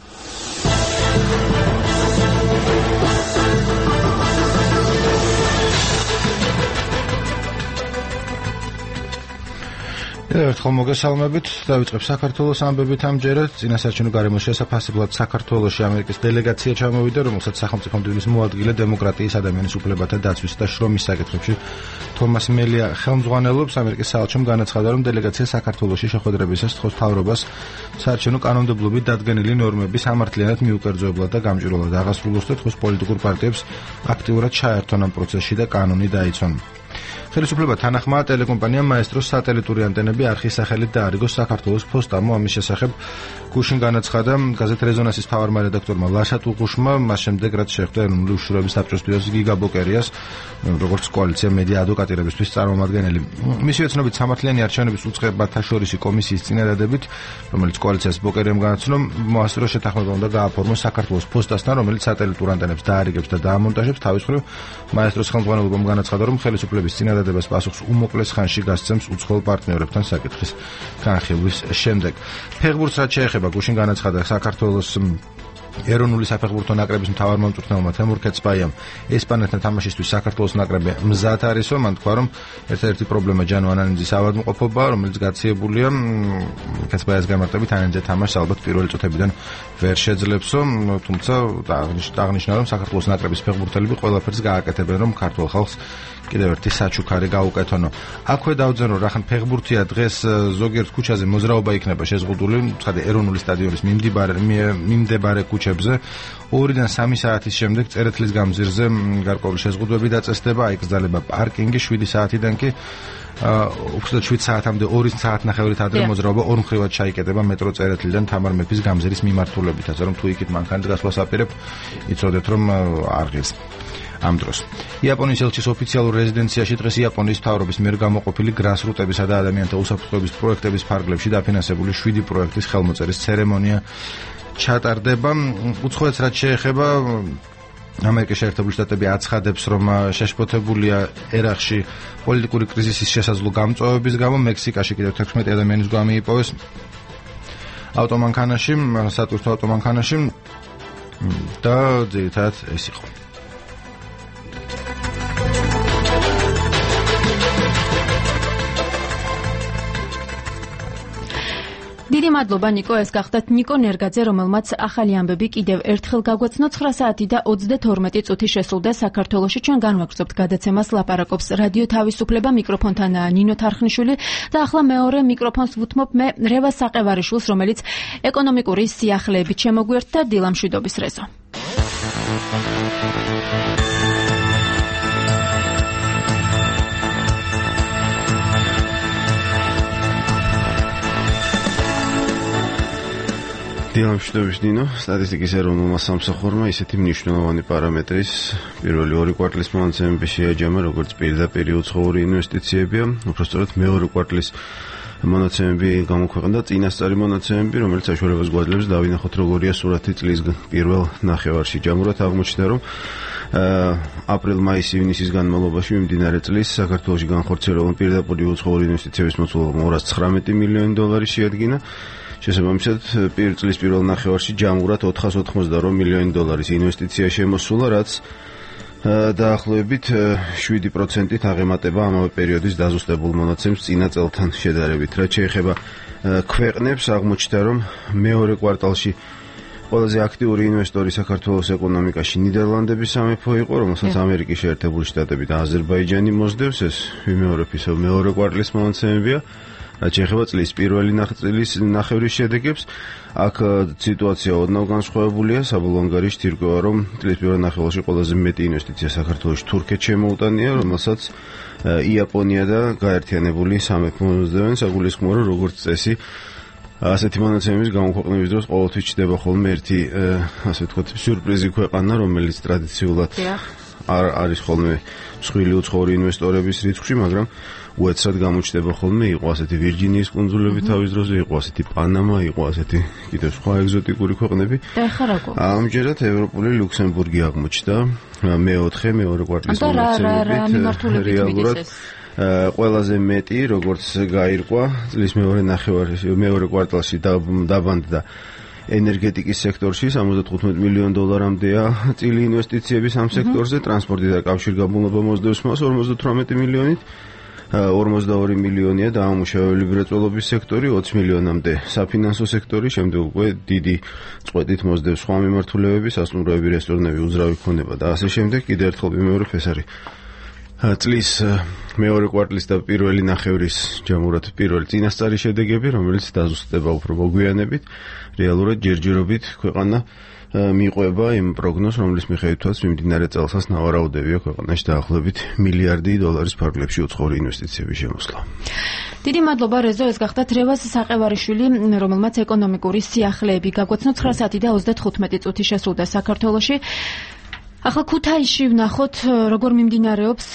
ერთხელ მოგესალმებით, დავიწყებ საქართველოს ამბებით ამჯერად. წინასაარჩევნო გარემოს შესაფასებლად საქართველოში ამერიკის დელეგაცია ჩამოვიდა, რომელსაც სახელმწიფო მდივნის მოადგილე დემოკრატიის, ადამიანის უფლებათა დაცვის და შრომის საკითხებში თომას მელია ხელმძღვანელობს. ამერიკის საელჩომ განაცხადა, რომ დელეგაცია საქართველოში შეხვედრებისას თხოვს მთავრობას საარჩევნო კანონმდებლობით დადგენილი ნორმების ამართლიანად მიუკერძოებლად და გამჭვირვალად აღასრულოს და თხოვს პოლიტიკურ პარტიებს აქტიურად ჩაერთონ ამ პროცესში და კანონი დაიცვან. ხელისუფლება თანახმაა ტელეკომპანიამ მაესტროს სატელიტური ანტენები არხის სახელით დაარიგოს საქართველოს ფოსტამ. ამის შესახებ გუშინ განაცხადა გაზეთ რეზონანსის მთავარმა რედაქტორმა ლაშა ტუყუშმა, მას შემდეგ რაც შეხვდა ეროვნული უშუალოების საბჭოს პიროს გიგა ბოკერიას, როგორც კოალიცია მედია ადვოკატირებისთვის წარმომადგენელი. მისი ოცნობით სამართლიანი არჩევნების უწყებათა შორისი კომისიის წინადადებით, რომელიც კოალიციას ბოკერიამ განაცნო, მაესტროს შეთანხმება უნდა გააფორმოს საქართველოს ფოსტასთან, რომელიც სატელიტურ ანტენებს დაარიგებს და დაამონტაჟებს. თავის მხრივ მაესტროს ხელმძღვანელობამ განაცხადა, რომ ხელისუფლების წინადადებას პასუხს უმოკლეს ხანში გასცემს უცხოელ პარტნიორებთან საკითხის განხილვის შემდეგ. ფეხბურთს რაც შეეხება, გუშინ განაცხადა საქართველოს ეროვნული საფეხბურთო ნაკრების მთავარმა მწვრთნელმა თემურ ქეცბაიამ ესპანეთთან თამაშისთვის საქართველოს ნაკრები მზად არისო. მან თქვა, რომ ერთ-ერთი პრობლემა ჯანო ანანიძის ავადმყოფობაა, რომელიც გაციებულია. ქეცბაიას გამარტებით ანანიძე თამაშს ალბათ პირველი წუთებიდან ვერ შეძლებსო, თუმცა აღნიშნა, რომ საქართველოს ნაკრების ფეხბურთელები ყველაფერს გააკეთებენ, რომ ქართულ ხალხს კიდევ ერთი საჩუქარი გაუკეთონო. აქვე დავძენ, რომ რახან ფეხბურთია დღეს ზოგიერთ ქუჩაზე მოძრაობა იქნება შეზღუდული, ცხადე ეროვნული სტადიონის მიმდებარე ქუჩებზე 2-დან 3 საათის შემდეგ წერეთლის გამზირზე გარკვეული შეზღუდვები დაწესდება, აიკრძალება პარკინგი 7 საათიდან კი უბრალოდ 7 საათამდე 2 საათნახევრით ადრე მოძრაობა ორ მხრივად ჩაიკეტება მეტრო წერეთლიდან თამარ მეფის გამზირის მიმართულებით, ასე რომ თუ იქით მანქანით გასვლას აპირებთ, იცოდეთ რომ არ ღირს. ამ დროს იაპონიის ელჩის ოფიციალურ რეზიდენციაში დღეს იაპონიის მთავრობის მიერ გამოყოფილი გრასრუტებისა და ადამიანთა უსაფრთხოების პროექტების ფარგლებში დაფინანსებული 7 პროექტის ხელმოწერის ცერემონია ჩატარდება. უცხოეთს რაც შეეხება, ამერიკის შეერთებული შტატები აცხადებს, რომ შეშფოთებულია ერაყში პოლიტიკური კრიზისის შესაძლო გამწვავების გამო. მექსიკაში კიდევ 16 ადამიანის გვამი იპოვეს ავტომანქანაში, სატვირთო ავტომანქანაში და ძირითადად ეს იყო. დიდი მადლობა ნიკო, ეს გახდათ ნიკო ნერგაძე, რომელმაც ახალი ამბები კიდევ ერთხელ გაგვაცნო. 9 საათი და 22 წუთი შესრულდა საქართველოში. ჩვენ განვაგრძობთ გადაცემას, ლაპარაკობს რადიო თავისუფლება, მიკროფონთან ნინო თარხნიშვილი და ახლა მეორე მიკროფონს ვუთმობ მე რევას საყევარიშვილს, რომელიც ეკონომიკური სიახლეებით შემოგვიერთდა დილამშვიდობის რეზო. დილამშვიდობის ნინო, სტატისტიკის ეროვნულმა სამსახურმა ისეთი მნიშვნელოვანი პარამეტრის პირველი 2 კვარტლის მონაცემები შეაჯამა, როგორც პირდაპირ უცხოური ინვესტიციებია, უпростоრად მეორე კვარტლის მონაცემები გამოქვეყნდა წინასწარი მონაცემები, რომელიც საშუალებას გვაძლევს დავინახოთ როგორია სურათი წლის პირველ ნახევარში. ჯამურად აღმოჩნდა, რომ აპრილ-მაის-ივნისის განმავლობაში მიმდინარე წლის საქართველოში განხორციელებული პირდაპირ უცხოური ინვესტიციების მოცულობა 219 მილიონი დოლარი შეადგინა. შესაბამისად, წლის პირველ ნახევარში ჯამურად 488 მილიონი დოლარის ინვესტიცია შემოსულა, რაც დაახლოებით 7%-ით აღემატება ამავე პერიოდის დაზუსტებულ მონაცემს წინა წელთან შედარებით. რაც შეეხება ქვეყნებს, აღმოჩნდა, რომ მეორე კვარტალში ყველაზე აქტიური ინვესტორი საქართველოს ეკონომიკაში ნიდერლანდების სამეფო იყო, რომელსაც ამერიკის შეერთებული შტატები და აზერბაიჯანი მოსდევს. ეს ვიმეორებ ისევ მეორე კვარტლის მონაცემებია. რაც შეეხება წლის პირველი ნაწილის ნახევრის შედეგებს, აქ სიტუაცია ოდნავ განსხვავებულია. საბოლოო ანგარიშით ირკვევა, რომ წლის პირველ ნახევარში ყველაზე მეტი ინვესტიცია საქართველოში თურქეთს შემოუტანია, რომელსაც იაპონია და გაერთიანებული სამეფო მოსდევენ. საგულისხმოა, რომ როგორც წესი ასეთი მონაცემების გამოქვეყნების დროს ყოველთვის ჩდება ხოლმე ერთი ასე ვთქვათ სიურპრიზი ქვეყანა, რომელიც ტრადიციულად არ არის ხოლმე მსხვილი უცხოური ინვესტორების რიცხვში, მაგრამ უეცრად გამოჩნდება ხოლმე, იყო ასეთი ვირჯინიის კუნძულები თავის დროზე, იყო ასეთი პანამა, იყო ასეთი კიდევ სხვა ეგზოტიკური ქვეყნები. და ახლა რა გვაქვს? ამჯერად ევროპული ლუქსემბურგი აღმოჩნდა მეორე კვარტლის მონაცემებით რეალურად ყველაზე მეტი, როგორც გაირკვა, წლის მეორე კვარტალში დაბანდა ენერგეტიკის სექტორში 75 მილიონ დოლარამდეა წილი ინვესტიციების ამ სექტორზე, ტრანსპორტი და კავშირგაბმულობა მოსდევს მას 58 მილიონით, 42 მილიონია დაამუშავებელი მრეწველობის სექტორი, 20 მილიონამდე საფინანსო სექტორი, შემდეგ უკვე დიდი წვეტით მოსდევს სხვა მიმართულებები, სასტუმროები, რესტორნები, უძრავი ქონება და ასე შემდეგ. კიდევ ერთხელ ვიმეორებ, ეს არის წლის მეორე კვარტლის და პირველი ნახევრის ჯამურად პირველი წინასწარი შედეგები, რომელიც დაზუსტდება უფრო მოგვიანებით. რეალურად ჯერჯერობით ქვეყანა მიყვება იმ პროგნოზს, რომლის მიხედვითაც მიმდინარე წელსაც ნავარაუდებია ქვეყანაში დაახლოებით მილიარდი დოლარის ფარგლებში უცხოური ინვესტიციების შემოსვლა. დიდი მადლობა რეზო, ეს გახდათ რევაზ საყევარიშვილი, რომელმაც ეკონომიკური სიახლეები გაგვაცნო. 9 საათი და 35 წუთი შესულდა საქართველოში. ახლა ქუთაისში ვნახოთ, როგორ მიმდინარეობს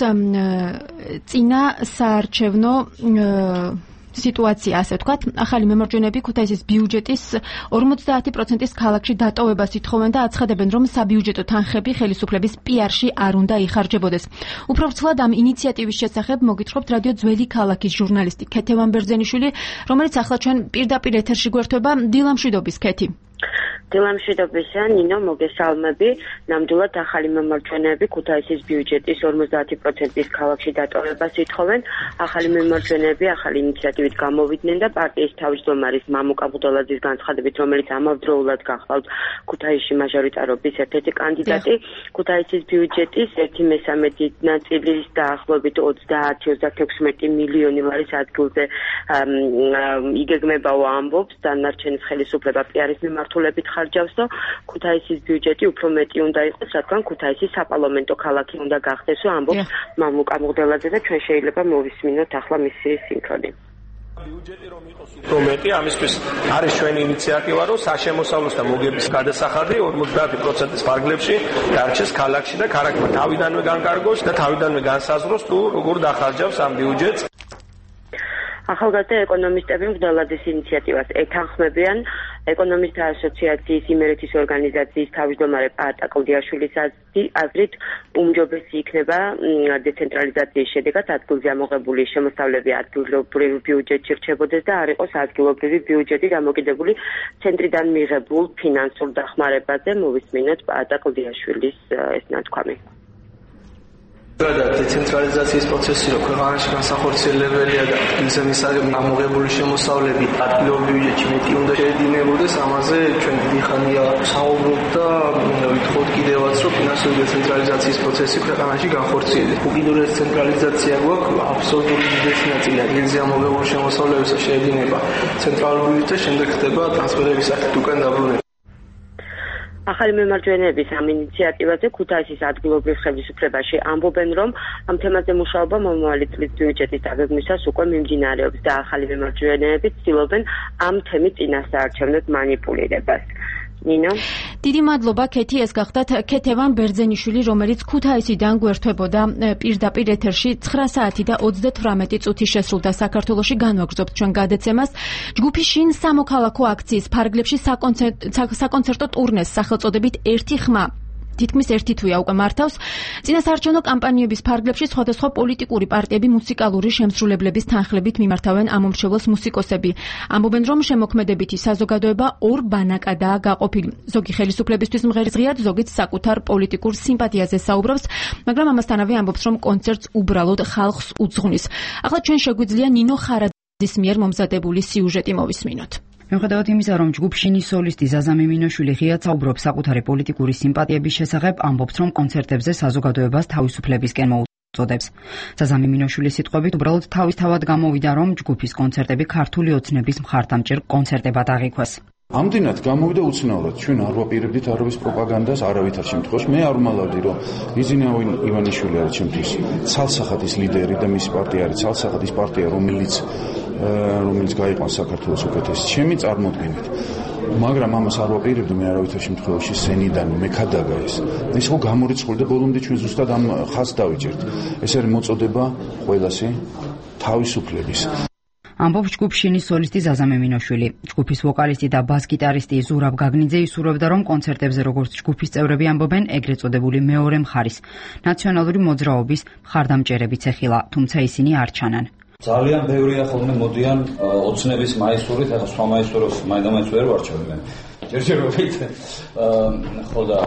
წინა საარჩევნო სიტუაცია, ასე ვთქვათ. ახალი მემარჯვენეები ქუთაისის ბიუჯეტის 50%-ის ქალაქში დატოვებას ითხოვენ და აცხადებენ, რომ საბიუჯეტო თანხები ხელისუფლების PR-ში არ უნდა იხარჯებოდეს. უფრო ვრცლად ამ ინიციატივის შესახებ მოგითხრობთ რადიო ძველი ქალაქის ჟურნალისტი ქეთევან ბერძენიშვილი, რომელიც ახლა ჩვენ პირდაპირ ეთერში გვერდება. დილამშვიდობის, ქეთი. დილამშვიდობისა, ნინო, მოგესალმები. ნამდვილად ახალი მემარჯვენეები ქუთაისის ბიუჯეტის 50%-ის ქალაქში დატოვებას ითხოვენ. ახალი მემარჯვენეები ახალი ინიციატივით გამოვიდნენ და პარტიის თავმჯდომარის მამუკა ბუდალაძის განცხადებით, რომელიც ამავდროულად გახლავთ ქუთაისში მაჟორიტარობის ერთ-ერთი კანდიდატი, ქუთაისის ბიუჯეტის 1/3 ნაწილის დაახლოებით 30-36 მილიონი ლარის ადგილზე იგეგმებაო ამბობს, დანარჩენის ხელისუფლება PR-ის მიმართულებით ხარჯავსო, ქუთაისის ბიუჯეტი უფრო მეტი უნდა იყოს, რადგან ქუთაისი საპარლამენტო ქალაქი უნდა გახდეს, ამბობს მამუკა ბუდალაძე და ჩვენ შეიძლება მოვისმინოთ ახლა მისი სინქრონი. ბიუჯეტი რომ იყოს უფრო მეტი, ამისთვის არის ჩვენი ინიციატივა, რომ საშემოსავლოს და მოგების გადასახადი 50%-ის ფარგლებში დარჩეს ქალაქში და ქალაქმა თავიდანვე განკარგოს და თავიდანვე განსაზღვროს თუ როგორ დახარჯავს ამ ბიუჯეტს. ახალგაზრდა ეკონომისტები ბუდალაძის ინიციატივას ეთანხმებიან. ეკონომისტთა ასოციაციის იმერეთის ორგანიზაციის თავმჯდომარე პაატა კლდიაშვილის აზრით უმჯობესი იქნება დეცენტრალიზაციის შედეგად ადგილზე ამოღებული შემოსავლები ადგილობრივ ბიუჯეტში რჩებოდეს და არ იყოს ადგილობრივი ბიუჯეტი დამოკიდებული ცენტრიდან მიღებულ ფინანსურ დახმარებაზე. მოვისმინოთ პაატა კლდიაშვილის ეს ნათქვამი. დეცენტრალიზაციის პროცესი რო ქვეყანაში განსახორციელებელია და ისე მისაღები ამოღებული შემოსავლები ადგილობრივ ბიუჯეტში მეტი უნდა შეედინებოდეს, ამაზე ჩვენ დიდი ხანია საუბრობთ და ვითხოვთ კიდევაც რომ ფინანსური დეცენტრალიზაციის პროცესი ქვეყანაში განხორციელდეს. უკიდურეს ცენტრალიზაცია გვაქვს, აბსოლუტური უდიდესი ნაწილი ადგილზე ამოღებული შემოსავლებისა შეედინება ცენტრალურ ბიუჯეტზე, შემდეგ ხდება ტრანსფერების სახით უკან დაბრუნება. ახალი მემარჯვენეების ამ ინიციატივაზე ქუთაისის ადგილობრივ ხელისუფლებაში ამბობენ, რომ ამ თემაზე მუშაობა მომავალი წლის ბიუჯეტის დაგეგმვისას უკვე მიმდინარეობს და ახალი მემარჯვენეები ცდილობენ ამ თემით წინასაარჩევნოდ манипуლირებას. ნინო, დიდი მადლობა ქეთი, ეს გახდათ ქეთევან ბერძენიშვილი, რომელიც ქუთაისიდან გვერდებოდა პირდაპირ ეთერში. 9 საათი და 38 წუთი შესრულდა საქართველოში, განვაგრძობთ ჩვენ გადაცემას. ჯგუფი შინ სამოქალაქო აქციის ფარგლებში საკონცერტო ტურნეს სახელწოდებით ერთი ხმა თითქმის ერთი თვეა უკვე მართავს. წინასაარჩევნო კამპანიების ფარგლებში სხვადასხვა პოლიტიკური პარტიები მუსიკალური შემსრულებლების თანხლებით მიმართავენ ამომრჩეველს მუსიკოსები. ამბობენ, რომ შემოქმედებითი საზოგადოება ორ ბანაკადაა გაყოფილი. ზოგი ხელისუფლებისთვის მღერისღიად, ზოგიც საკუთარ პოლიტიკურ სიმპათიაზე საუბრობს, მაგრამ ამასთანავე ამბობს, რომ კონცერტს უბრალოდ ხალხს უძღვნის. ახლა ჩვენ შეგვიძლია ნინო ხარაძის მიერ მომზადებული სიუჟეტი მოვისმინოთ. მიუხედავად იმისა, რომ ჯგუფშინის სოლისტი ზაზა მიმინოშვილი ღიად საუბრობს საკუთარი პოლიტიკური სიმპათიების შესახებ, ამბობს, რომ კონცერტებზე საზოგადოებას თავისუფლებისკენ მოუწოდებს. ზაზა მიმინოშვილის სიტყვებით, უბრალოდ თავისთავად გამოვიდა, რომ ჯგუფის კონცერტები ქართული ოცნების მხარდამჭერ კონცერტებად აღიქვეს. ამდენად გამოვიდა უცნაურად, ჩვენ არ ვაპირებდით არავის პროპაგანდას არავითარ შემთხვევაში. მე არ ვმალავდი, რომ იზინა ივანიშვილი არის ჩემთვის ცალსახადის ლიდერი და მისი პარტია არის ცალსახადის პარტია, რომელიც გაიყვანს საქართველოს უკეთეს ჩემი წარმოდგენით. მაგრამ ამას არ ვაპირებდი მე არავითარ შემთხვევაში სენიდან მექადაგა ეს ხო გამორიცხული და ბოლომდე ჩვენ ზუსტად ამ ხაზს დავიჭერთ. ეს არის მოწოდება ყველასი თავისუფლების. ამბობს ჯგუფ შინის სოლისტი ზაზა მემინოშვილი. ჯგუფის ვოკალისტი და ბას-გიტარისტი ზურაბ გაგნიძე ისურვებდა, რომ კონცერტებზე როგორც ჯგუფის წევრები ამბობენ, ეგრეთ წოდებული მეორე მხარის ნაციონალური მოძრაობის მხარდამჭერებიც ეხილა, თუმცა ისინი არ ჩანან. ძალიან ბევრია ხოლმე მოდიან ოცნების მაისურით, ახლა სხვა მაისურს მაინდა-მაინც ვერ ვარჩევენ. ჯერჯერობით ხო და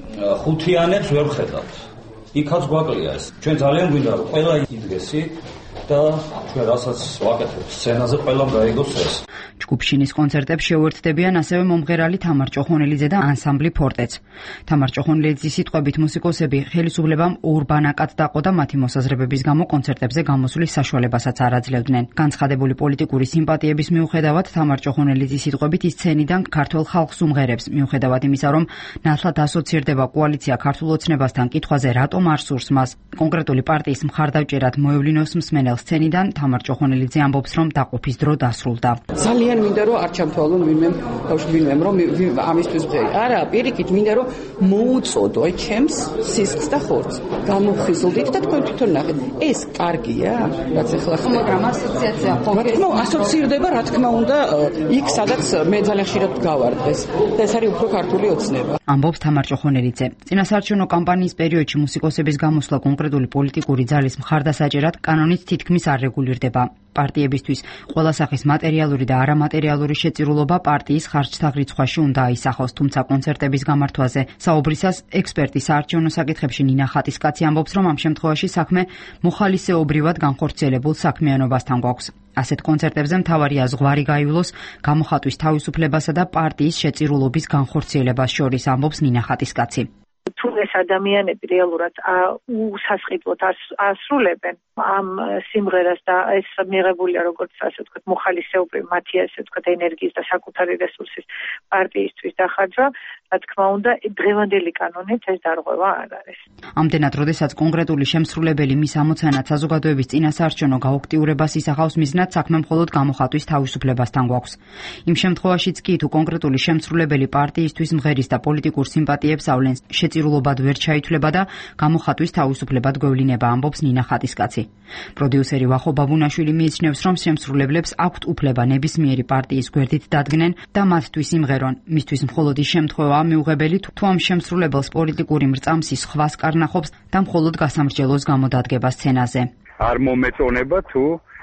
ხუთიანებს ვერ ვხედავთ. იქაც გვაკლია ეს. ჩვენ ძალიან გვინდა რომ ყველა იდგესი და ჩვენ რასაც ვაკეთებთ სცენაზე ყველამ გაიგოს ეს. ჯგუფ შინის კონცერტებს შეუერთდებიან ასევე მომღერალი თამარ ჭოხონელიძე და ანსამბლი ფორტეც. თამარ ჭოხონელიძის სიტყვებით მუსიკოსები ხელისუფლებამ ორბანაკად დაყო და მათი მოსაზრებების გამო კონცერტებზე გამოსვლის საშუალებასაც არ აძლევდნენ. განცხადებული პოლიტიკური სიმპათიების მიუხედავად თამარ ჭოხონელიძის სიტყვებით ის სცენიდან ქართველ ხალხს უმღერებს. მიუხედავად იმისა, რომ ნათლად ასოცირდება კოალიცია ქართულ ოცნებასთან, კითხვაზე რატომ არ სურს მას კონკრეტული პარტიის მხარდაჭერად მოევლინოს მსმენელ სცენიდან, თამარ ჭოხონელიძე ამბობს, რომ დაყოფის დრო დასრულდა. ძალიან მინდა რომ არ ჩამთვალონ ვინმემ რომ ამისთვის ვღერი. არა, პირიქით მინდა რომ მოუწოდო აი ჩემს სისხლს და ხორცს. გამოხიზლდით და თქვენ თვითონ ნახეთ. ეს კარგია, რაც ახლა ხდება. მაგრამ ასოციაცია ხო ასოცირდება, რა თქმა უნდა, იქ სადაც მე ძალიან ხშირად გავარ დღეს. და ეს არის უფრო ქართული ოცნება. ამბობს თამარ ჭოხონელიძე. წინასაარჩევნო კამპანიის პერიოდში მუსიკოსების გამოსვლა კონკრეტული პოლიტიკური ძალის მხარდასაჭერად კანონით თითქმის არ რეგულირდება. პარტიებისთვის ყველა სახის მატერიალური და არამატერიალური შეწირულობა პარტიის ხარჯთაღრიცხვაში უნდა აისახოს, თუმცა კონცერტების გამართვაზე საუბრისას ექსპერტი საარჩევნო საკითხებში ნინა ხატისკაცი ამბობს, რომ ამ შემთხვევაში საქმე მოხალისეობრივად განხორციელებულ საქმიანობასთან გვაქვს. ასეთ კონცერტებზე მთავარია ზღვარი გაივლოს გამოხატვის თავისუფლებასა და პარტიის შეწირულობის განხორციელებას შორის, ამბობს ნინა ხატისკაცი. თუ ეს ადამიანები რეალურად უსასყიდლოდ ასრულებენ ამ სიმღერას და ეს მიღებულია როგორც ასე ვთქვათ მოხალისეობრივ მათი ასე ვთქვათ ენერგიის და საკუთარი რესურსის პარტიისთვის დახარჯვა, რა თქმა უნდა დღევანდელი კანონით ეს დარღვევა არ არის. ამდენად, როდესაც კონკრეტული შემსრულებელი მის ამოცანად საზოგადოების წინასაარჩევნო გააქტიურებას ისახავს, მიზნად საქმე მხოლოდ გამოხატვის თავისუფლებასთან გვაქვს. იმ შემთხვევაშიც კი თუ კონკრეტული შემსრულებელი პარტიისთვის მღერის და პოლიტიკურ სიმპათიებს ავლენს, შეწირულობად ვერ ჩაითვლება და გამოხატვის თავისუფლებად გვევლინება, ამბობს ნინა ხატისკაცი. პროდიუსერი ვახო ბაბუნაშვილი მიიჩნევს, რომ შემსრულებლებს აქვთ უფლება ნებისმიერი პარტიის გვერდით დადგნენ და მათთვის იმღერონ. მისთვის მხოლოდ ის შემთხვევაა მიუღებელი, თუ ამ შემსრულებელს პოლიტიკური მრწამსი სხვას კარნახობს და მხოლოდ გასამრჯელოს გამოდადგება სცენაზე. არ მომეწონება თუ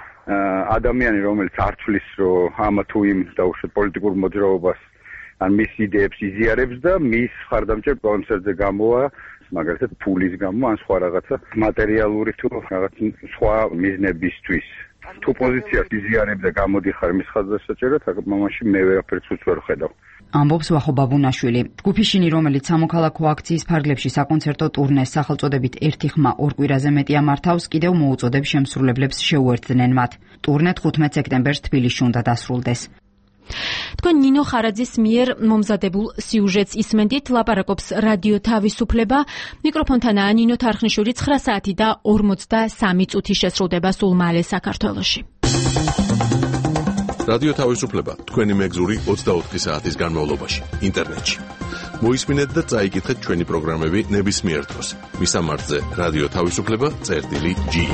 ადამიანი, რომელიც არ თვლის, რომ ამა თუ იმ დაუშვათ პოლიტიკურ მოძრაობას ან მის იდეებს იზიარებს და მის ხარდამჭერ კონცერტზე გამოვა, მაგალითად ფულის გამო ან სხვა რაღაცა მატერიალური თუ რაღაც სხვა მიზნებისთვის. თუ პოზიციას იზიარებ და გამოდიხარ მის ხარდასაჭერად, მამაში მე ვერაფერს ვერ ხედავ. ამბობს ვახო ბაბუნაშვილი. ჯგუფი შინი, რომელიც სამოქალაქო აქციის ფარგლებში საკონცერტო ტურნეს სახელწოდებით ერთი ხმა ორ კვირაზე მეტი ამართავს, კიდევ მოუწოდებს შემსრულებლებს შეუერთდნენ მათ. ტურნე 15 სექტემბერს თბილისში უნდა დასრულდეს. თქვენ ნინო ხარაძის მიერ მომზადებულ სიუჟეტს ისმენდით, ლაპარაკობს რადიო თავისუფლება. მიკროფონთანაა ნინო თარხნიშვილი. 9 საათი და 43 წუთი შესრულდება სულ მალე საქართველოში. რადიო თავისუფლება თქვენი მეგზური 24 საათის განმავლობაში ინტერნეტში. მოისმინეთ და წაიკითხეთ ჩვენი პროგრამები ნებისმიერ დროს. მისამართზე რადიო თავისუფლება.ge.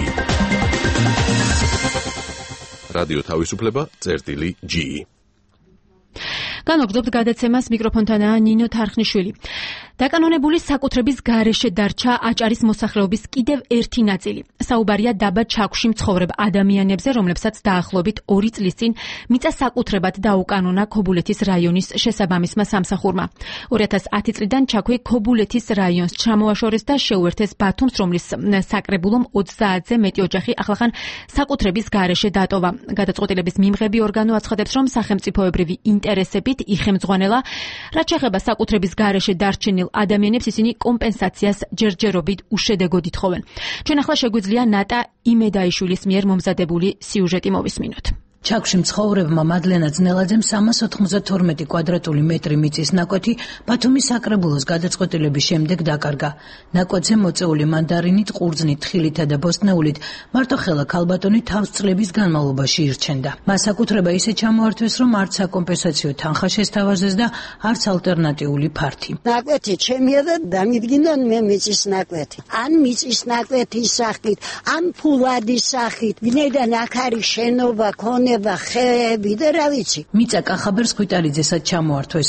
რადიო თავისუფლება.ge. განვაგრძობთ გადაცემას, მიკროფონთანაა ნინო თარხნიშვილი. დაკანონებული საკუთრების გარეშე დარჩა აჭარის მოსახლეობის კიდევ ერთი ნაწილი. საუბარია დაბა ჩაქვში მცხოვრებ ადამიანებზე, რომლებსაც დაახლოებით 2 წლის წინ მიწა საკუთრებად დაუკანონა ქობულეთის რაიონის შესაბამისმა სამსახურმა. 2010 წლიდან ჩაქვი ქობულეთის რაიონს ჩამოაშორეს და შეუერთეს ბათუმს, რომლის საკრებულომ 30-ზე მეტი ოჯახი ახლახან საკუთრების გარეშე დატოვა. გადაწყვეტილების მიმღები ორგანო აცხადებს, რომ სახელმწიფოებრივი ინტერესებით იხემძღვანელა, რაც შეეხება საკუთრების გარეშე დარჩენილ ადამიანებს, ისინი კომპენსაციას ჯერჯერობით უშედეგოდ ითხოვენ. ჩვენ ახლა შეგვიძლია ნატა იმედაიშვილის მიერ მომზადებული სიუჟეტი მოვისმინოთ. ჩაქვში მცხოვრებმა მადლენა ძნელაძემ 392 კვადრატული მეტრი მიწის ნაკვეთი ბათუმის საკრებულოს გადაწყვეტილების შემდეგ დაკარგა. ნაკვეთზე მოწეული მანდარინით, ყურძნით, თხილითა და ბოსტნეულით მარტოხელა ქალბატონი თავსწლების განმავლობაში ირჩენდა. მას აკუთრება ისე ჩამოართვეს, რომ არც საკომპენსაციო თანხა შესთავაზეს და არც ალტერნატიული ფართი. ნაკვეთი ჩემია და დამიდგინდა მე მიწის ნაკვეთი. ან მიწის ნაკვეთის სახით, ან ფულადის სახით. ვინაიდან აქ არის შენობა, ქონება, ხეები და რა ვიცი. მიწა კახაბერს ხვიტარიძესაც ჩამოართვეს.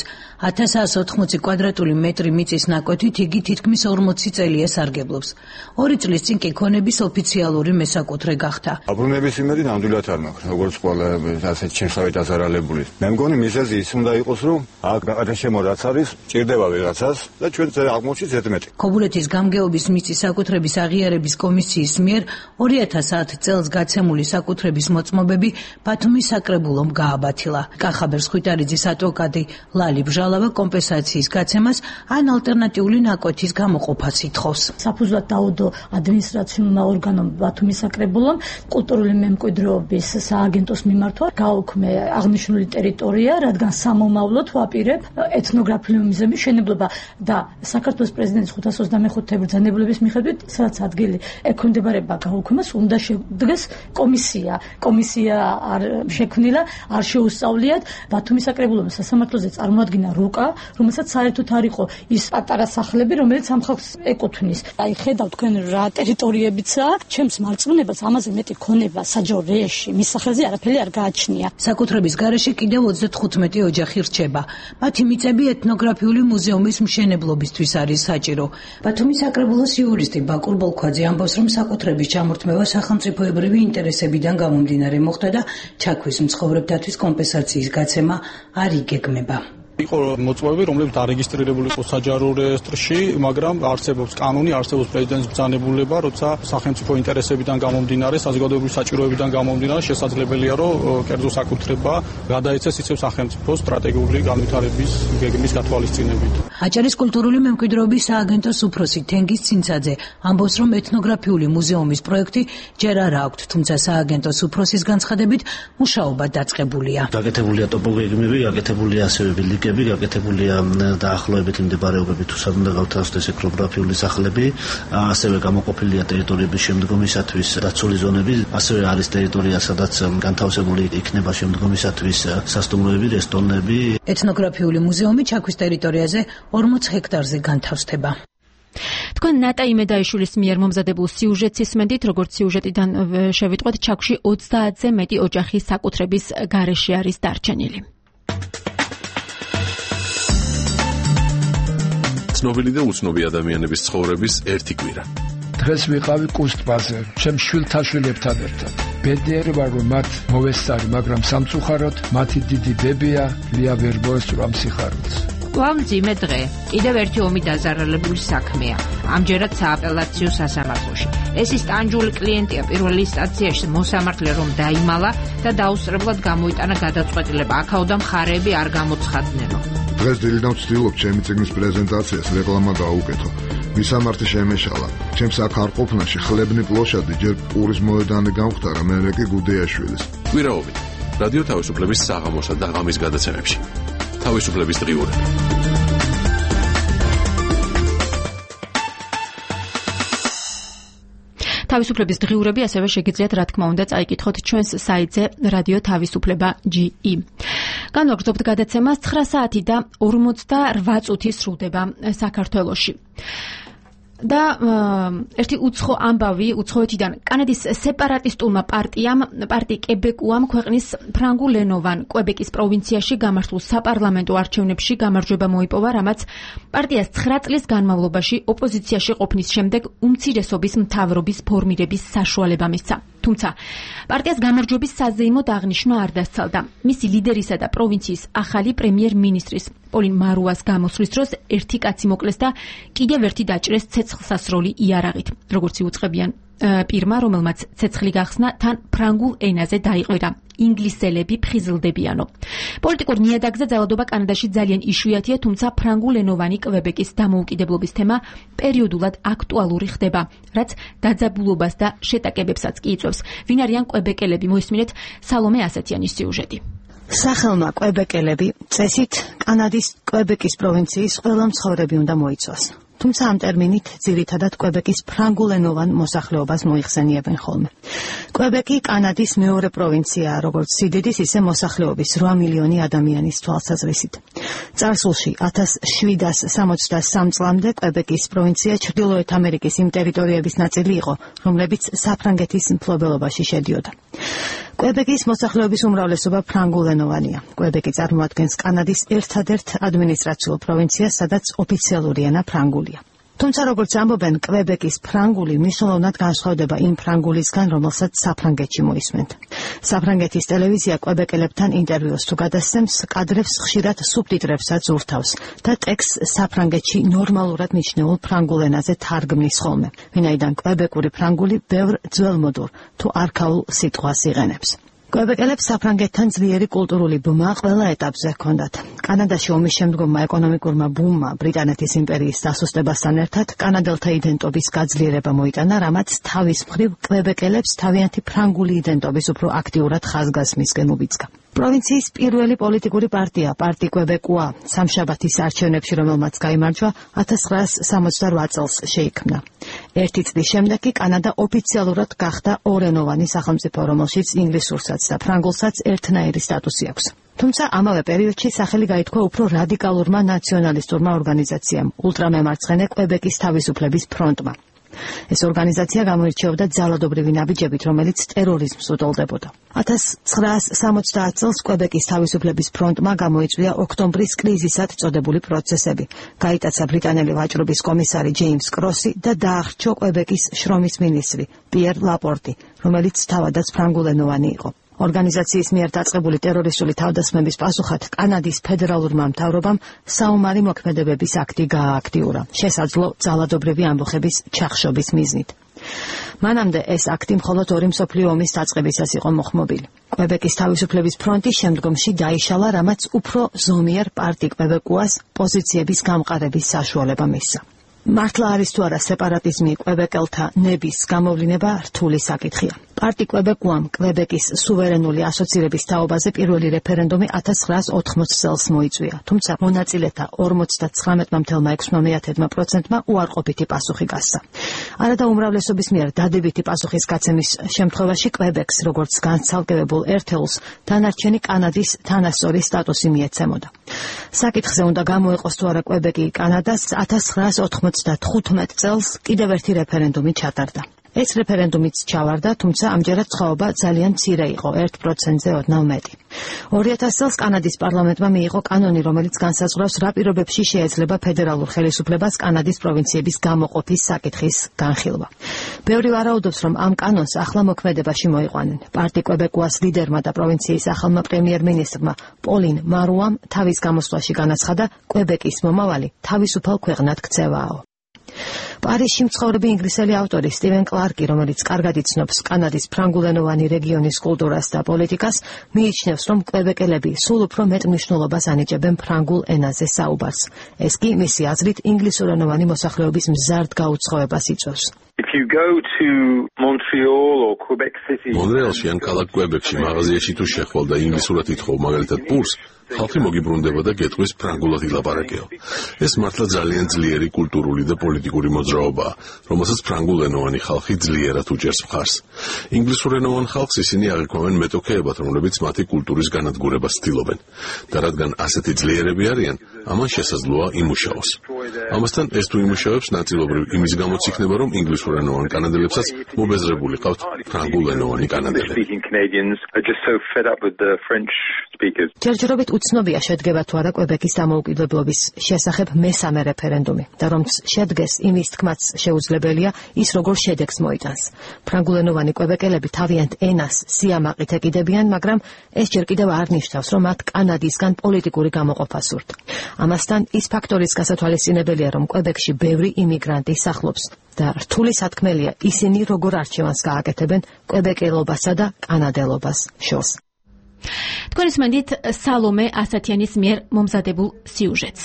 1180 კვადრატული მეტრი მიწის ნაკვეთით იგი თითქმის 40 წელია სარგებლობს. 2 წლის წინ კი ქონების ოფიციალური მესაკუთრე გახდა. აბრუნების იმედი ნამდვილად არ მაქვს, როგორც ყველა ასეთ შემსავით აზარალებული. მე მგონი მიზეზი ის უნდა იყოს, რომ აქ გადაშემო რაც არის, ჭირდება ვიღაცას და ჩვენ აღმოჩნდა ზედმეტი. ქობულეთის გამგეობის მიწის საკუთრების აღიარების კომისიის მიერ 2010 წელს გაცემული საკუთრების მოწმობები ბათუმის საკრებულომ გააბათილა. კახაბერს ხვიტარიძის ადვოკატი ლალი ბჟალავა კომპენსაციის გაცემას ან ალტერნატიული ნაკვეთის გამოყოფას ითხოვს. საფუძვლად დაუდო ადმინისტრაციულმა ორგანომ ბათუმის საკრებულომ კულტურული მემკვიდრეობის სააგენტოს მიმართვა გაუქმე აღნიშნული ტერიტორია, რადგან სამომავლოდ ვაპირებ ეთნოგრაფიული მუზეუმის შენებლობა და საქართველოს პრეზიდენტის 525 ბრძანებულების მიხედვით, სადაც ადგილი ექვემდებარება გაუქმებას, უნდა შედგეს კომისია. კომისია არ შექმნილა, არ შეუსწავლიათ. ბათუმის საკრებულომ სასამართლოზე წარმოადგინა რუკა, რომელსაც საერთოდ არ იყო ის პატარა სახლები, რომელიც ამ ხალხს ეკუთვნის. აი ხედავ თქვენ რა ტერიტორიებიცაა, ჩემს მარწმუნებას ამაზე მეტი ქონება საჯარო რეში, მის სახელზე არაფერი არ გააჩნია. საკუთრების გარეშე კიდევ 35 ოჯახი რჩება. მათი მიწები ეთნოგრაფიული მუზეუმის მშენებლობისთვის არის საჭირო. ბათუმის საკრებულოს იურისტი ბაკურ ბოლქვაძე ამბობს, რომ საკუთრების ჩამორთმევა სახელმწიფოებრივი ინტერესებიდან გამომდინარე მოხდა და ჩაქვის მცხოვრებთათვის კომპენსაციის გაცემა არ იგეგმება. იყო მოწმობები, რომლებიც დარეგისტრირებული იყო საჯარო რეესტრში, მაგრამ არსებობს კანონი, არსებობს პრეზიდენტის ბრძანებულება, როცა სახელმწიფო ინტერესებიდან გამომდინარე, საზოგადოებრივი საჭიროებიდან გამომდინარე, შესაძლებელია, რომ კერძო საკუთრება გადაეცეს ისევ სახელმწიფოს სტრატეგიული განვითარების გეგმის გათვალისწინებით. აჭარის კულტურული მემკვიდრეობის სააგენტოს უფროსი თენგიზ ცინცაძე ამბობს, რომ ეთნოგრაფიული მუზეუმის პროექტი ჯერ არ აქვს, თუმცა სააგენტოს უფროსის განცხადებით მუშაობა დაწყებულია. გაკეთებულია ტოპოგრაფიები, გაკეთებულია ასევე ბილიკები, გაკეთებულია დაახლოებით იმდებარეობები, თუ სად უნდა გავთავსდეს ეთნოგრაფიული სახლები, ასევე გამოყოფილია ტერიტორიების შემდგომისათვის დაცული ზონები, ასევე არის ტერიტორია, სადაც განთავსებული იქნება შემდგომისათვის სასტუმროები, რესტორნები. ეთნოგრაფიული მუზეუმი ჩაქვის ტერიტორიაზე 40 ჰექტარზე განთავსდება. თქვენ ნატა იმედაიშვილის მიერ მომზადებულ სიუჟეტს ისმენდით, როგორც სიუჟეტიდან შევიტყვეთ, ჩაქში 30-ზე მეტი ოჯახის საკუთრების გარეშე არის დარჩენილი. ცნობილი და უცნობი ადამიანების ცხოვრების ერთი კვირა. დღეს ვიყავი კუსტბაზე, ჩემ შვილთაშვილებთან ერთად. ბედნიერი ვარ, რომ მათ მოვესწარი, მაგრამ სამწუხაროდ მათი დიდი ბებია ლია ვერ მოესწრო ამ სიხარულს. მძიმე დღე, კიდევ ერთი ომი დაზარალებული საქმეა, ამჯერად სააპელაციო სასამართლოში. ეს ის ტანჯული კლიენტია პირველ ინსტანციაში მოსამართლე რომ დაიმალა და დაუსწრებლად გამოიტანა გადაწყვეტილება, აქაოდან მხარეები არ გამოცხადნენო. დღეს დილიდან ვცდილობ ჩემი წიგნის პრეზენტაციას რეკლამა გაუკეთო. მისამართი შემეშალა. ჩემს აქ არ ყოფნაში ხლებნი პლოშადი ჯერ პურის მოედანი გამختარა, მერე კი გუდეაშვილის. კვირაობით რადიო თავისუფლების საღამოსა და ღამის გადაცემებში. თავისუფლების დღიურები. თავისუფლების დღიურები ასევე შეგიძლიათ რა თქმა უნდა წაიკითხოთ ჩვენს საიტზე რადიო თავისუფლება.ge. განვაგრძობთ გადაცემას 9 საათი და 48 წუთი სრულდება საქართველოში. და ერთი უცხო ამბავი უცხოეთიდან კანადის სეპარატისტულმა პარტი კებეკუამ ქვეყნის ფრანგულენოვან კვებეკის პროვინციაში გამართულ საპარლამენტო არჩევნებში გამარჯვება მოიპოვა, რამაც პარტიას 9 წლის განმავლობაში ოპოზიციაში ყოფნის შემდეგ უმცირესობის მთავრობის ფორმირების საშუალება მისცა. თუმცა პარტიას გამარჯვების საზეიმოდ აღნიშვნა არ დასცალდა. მისი ლიდერისა და პროვინციის ახალი პრემიერ-მინისტრის პოლინ მარუას გამოსვლის დროს ერთი კაცი მოკლეს და კიდევ ერთი დაჭრეს ცეცხლსასროლი იარაღით. როგორც იუწყებიან პირმა, რომელმაც ცეცხლი გახსნა, თან ფრანგულ ენაზე დაიყვირა. ინგლისელები ფხიზლდებიანო. პოლიტიკურ ნიადაგზე ძალადობა კანადაში ძალიან იშვიათია, თუმცა ფრანგულენოვანი კვებეკის დამოუკიდებლობის თემა პერიოდულად აქტუალური ხდება, რაც დაძაბულობას და შეტაკებებსაც კი იწვევს. ვინ არიან კვებეკელები? მოისმინეთ სალომე ასათიანის სიუჟეტი. სახელმა კვებეკელები წესით კანადის კვებეკის პროვინციის ყველა მცხოვრები უნდა მოიცვას. თუმცა ამ ტერმინით ძირითადად კვებეკის ფრანგულენოვან მოსახლეობას მოიხსენიებენ ხოლმე. კვებეკი კანადის მეორე პროვინციაა, როგორც სიდიდის, ისე მოსახლეობის 8 მილიონი ადამიანის თვალსაზრისით. წარსულში 1763 წლამდე კვებეკის პროვინცია ჩრდილოეთ ამერიკის იმ ტერიტორიების ნაწილი იყო, რომლებიც საფრანგეთის მფლობელობაში შედიოდა. კვებეკის მოსახლეობის უმრავლესობა ფრანგულენოვანია. კვებეკი წარმოადგენს კანადის ერთადერთ ადმინისტრაციულ პროვინციას, სადაც ოფიციალური ენა ფრანგულია. თუმცა როგორც ამბობენ, კვებეკის ფრანგული მნიშვნელოვნად განსხვავდება იმ ფრანგულისგან, რომელსაც საფრანგეთში მოისმენთ. საფრანგეთის ტელევიზია კვებეკელებთან ინტერვიუს თუ გადასცემს, კადრებს ხშირად სუბტიტრებსაც ურთავს და ტექსტს საფრანგეთში ნორმალურად მიჩნეულ ფრანგულ ენაზე თარგმნის ხოლმე, ვინაიდან კვებეკური ფრანგული ბევრ ძველმოდურ თუ არქაულ სიტყვას იღენებს. კვებეკელებს საფრანგეთთან ძლიერი კულტურული ბმა ყველა ეტაპზე ჰქონდათ. კანადაში ომის შემდგომმა ეკონომიკურმა ბუმმა ბრიტანეთის იმპერიის დასუსტებასთან ერთად კანადელთა იდენტობის გაძლიერება მოიტანა, რამაც თავის მხრივ კვებეკელებს თავიანთი ფრანგული იდენტობის უფრო აქტიურად ხაზგასმისკენ უბიძგა. პროვინციის პირველი პოლიტიკური პარტია, პარტი კვებეკუა, სამშაბათის არჩევნებში, რომელმაც გაიმარჯვა, 1968 წელს შეიქმნა. ერთი წლის შემდეგ კი კანადა ოფიციალურად გახდა ორენოვანი სახელმწიფო, რომელშიც ინგლისურსაც და ფრანგულსაც ერთნაირი სტატუსი აქვს. თუმცა ამავე პერიოდში სახელი გაითქვა უფრო რადიკალურმა ნაციონალისტურმა ორგანიზაციამ, ულტრამემარცხენე კვებეკის თავისუფლების ფრონტმა. ეს ორგანიზაცია გამოირჩეოდა ძალადობრივი ნაბიჯებით, რომელიც ტერორიზმს უტოლდებოდა. 1970 წელს კვებეკის თავისუფლების ფრონტმა გამოიწვია ოქტომბრის კრიზისად წოდებული პროცესები. გაიტაცა ბრიტანელი ვაჭრობის კომისარი ჯეიმს კროსი და დაახრჩო კვებეკის შრომის მინისტრი პიერ ლაპორტი, რომელიც თავადაც ფრანგულენოვანი იყო. ორგანიზაციის მიერ დაწყებული ტერორისტული თავდასხმების პასუხად კანადის ფედერალურმა მთავრობამ საომარი მოქმედებების აქტი გაააქტიურა, შესაძლო ძალადობრივი ამბოხების ჩახშობის მიზნით. მანამდე ეს აქტი მხოლოდ ორი მსოფლიო ომის დაწყებისას იყო მოხმობილი. კვებეკის თავისუფლების ფრონტი შემდგომში დაიშალა, რამაც უფრო ზომიერ პარტი კვებეკუას პოზიციების გამყარების საშუალება მისცა. მართლა არის თუ არა სეპარატიზმი კვებეკელთა ნების გამოვლინება რთული საკითხია. პარტი კვებეკუამ კვებეკის სუვერენული ასოცირების თაობაზე პირველი რეფერენდუმი 1980 წელს მოიწვია, თუმცა მონაწილეთა 49,6%-მა უარყოფითი პასუხი გასცა. არადა უმრავლესობის მიერ დადებითი პასუხის გაცემის შემთხვევაში კვებეკს, როგორც განცალკევებულ ერთეულს, დანარჩენი კანადის თანასწორი სტატუსი მიეცემოდა. საკითხზე უნდა გამოეყოს თუ არა კვებეკი კანადას 1995 წელს კიდევ ერთი რეფერენდუმი ჩატარდა. ეს რეფერენდუმიც ჩავარდა, თუმცა ამჯერად სხვაობა ძალიან მცირე იყო, 1%-ზე ოდნავ მეტი. 2000 წელს კანადის პარლამენტმა მიიღო კანონი, რომელიც განსაზღვრავს რა პირობებში შეიძლება ფედერალურ ხელისუფლებას კანადის პროვინციების გამოყოფის საკითხის განხილვა. ბევრი ვარაუდობს, რომ ამ კანონს ახლა მოქმედებაში მოიყვანენ. პარტი კვებეკუას ლიდერმა და პროვინციის ახალმა პრემიერ-მინისტრმა პოლინ მარუამ თავის გამოსვლაში განაცხადა, კვებეკის მომავალი თავისუფალ ქვეყნად ქცევაო. პარიზში მცხოვრები ინგლისელი ავტორი სტივენ კლარკი, რომელიც კარგად იცნობს კანადის ფრანგულენოვანი რეგიონის კულტურას და პოლიტიკას, მიიჩნევს, რომ კვებეკელები სულ უფრო მეტ მნიშვნელობას ანიჭებენ ფრანგულ ენაზე საუბარს. ეს კი მისი აზრით ინგლისურენოვანი მოსახლეობის მზარდ გაუცხოებას იწვევს. მონრეალში ან ქალაქ კვებეკში მაღაზიაში თუ შეხვალ და ინგლისურად ითხოვ მაგალითად პურს, ხალხი მოგიბრუნდება და გეტყვის ფრანგულად ილაპარაკეო. ეს მართლა ძალიან ძლიერი კულტურული და პოლიტიკური მოძრაობაა, რომელსაც ფრანგულენოვანი ხალხი ძლიერად უჭერს მხარს. ინგლისურენოვან ხალხს ისინი აღიქვამენ მეტოქეებად, რომლებიც მათი კულტურის განადგურებას ცდილობენ. და რადგან ასეთი ძლიერები არიან, ამან შესაძლოა იმუშაოს. ამასთან ეს თუ იმუშავებს, ნაწილობრივ იმის გამოც იქნება, რომ ინგლისურენოვან კანადელებსაც მობეზრებული ყავთ ფრანგულენოვანი კანადელები. ჯერჯერობით უცნობია შედგება თუ არა კვებეკის დამოუკიდებლობის შესახებ მესამე რეფერენდუმი და რომც შედგეს, იმის თქმაც შეუძლებელია ის როგორ შედეგს მოიტანს. ფრანგულენოვანი კვებეკელები თავიანთ ენას სიამაყით ეკიდებიან, მაგრამ ეს ჯერ კიდევ არ ნიშნავს, რომ მათ კანადისგან პოლიტიკური გამოყოფა სურთ. ამასთან ის ფაქტორის გასათვალისწინებელია, რომ კვებეკში ბევრი იმიგრანტი სახლობს. და რთული სათქმელია ისინი როგორ არჩევანს გააკეთებენ კვებეკელობასა და კანადელობას შორს. თქვენის მანდით სალომე ასათიანის მიერ მომზადებულ სიუჟეტს.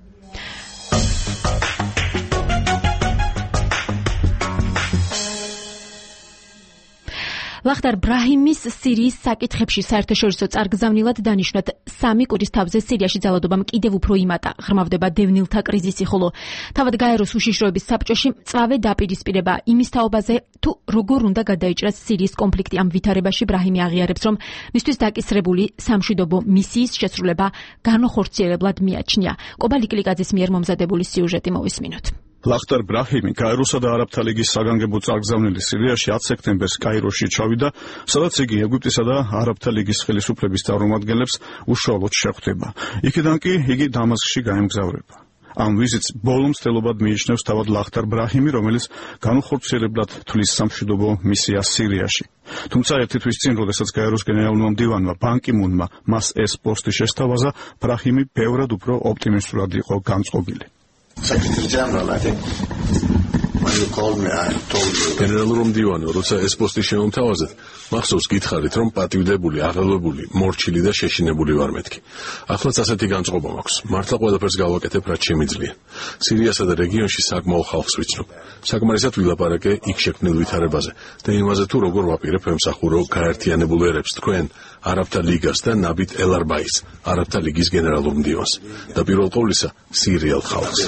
ლახტარ ბრაჰიმის სირიის საკითხებში საერთაშორისო წარგზავნილად დანიშნოთ 3 კვირის თავზე სირიაში ძალადობამ კიდევ უფრო იმატა, ღრმავდება დევნილთა კრიზისი, ხოლო თავად გაეროს უშიშროების საბჭოში მწვავე დაპირისპირება იმის თაობაზე, თუ როგორ უნდა გადაიჭრას სირიის კონფლიქტი ამ ვითარებაში. ბრაჰიმი აღიარებს, რომ მისთვის დაკისრებული სამშვიდობო მისიის შესრულება განუხორციელებლად მიაჩნია. კობა ლიკლიკაძის მიერ მომზადებული სიუჟეტი მოვისმინოთ. ლახტარ ბრაჰიმი გაეროსა და არაბთა ლიგის საგანგებო წარგზავნილი სირიაში 10 სექტემბერს კაიროში ჩავიდა, სადაც იგი ეგვიპტისა და არაბთა ლიგის ხელისუფლების წარმომადგენლებს უშუალოდ შეხვდება. იქედან კი იგი დამასკში გაემგზავრება. ამ ვიზიტს ბოლო მცდელობად მიიჩნევს თავად ლახტარ ბრაჰიმი, რომელიც განუხორციელებლად თვლის სამშვიდობო მისიას სირიაში. თუმცა ერთი თვის წინ, როდესაც გაეროს გენერალურმა მდივანმა ბან კი მუნმა მას ეს პოსტი შესთავაზა, ბრაჰიმი ბევრად უფრო ოპტიმისტურად იყო განწყობილი. Secretary General, I think when you called me, I told you. General მდივანო, როცა ეს პოსტი შემომთავაზეთ, მახსოვს გითხარით, რომ პატივდებული, აღელვებული, მორჩილი და შეშინებული ვარ მეთქი. ახლაც ასეთი განწყობა მაქვს. მართლა ყველაფერს გავაკეთებ, რაც შემიძლია. სირიასა და რეგიონში საკმაო ხალხს ვიცნობ. საკმარისად ვილაპარაკე იქ შექმნილ ვითარებაზე და იმაზე, თუ როგორ ვაპირებ ემსახურო გაერთიანებულ ერებს, თქვენ, არაბთა ლიგას და ნაბით ელ-არბაის, არაბთა ლიგის გენერალურ მდივანს და პირველ ყოვლისა სირიელ ხალხს.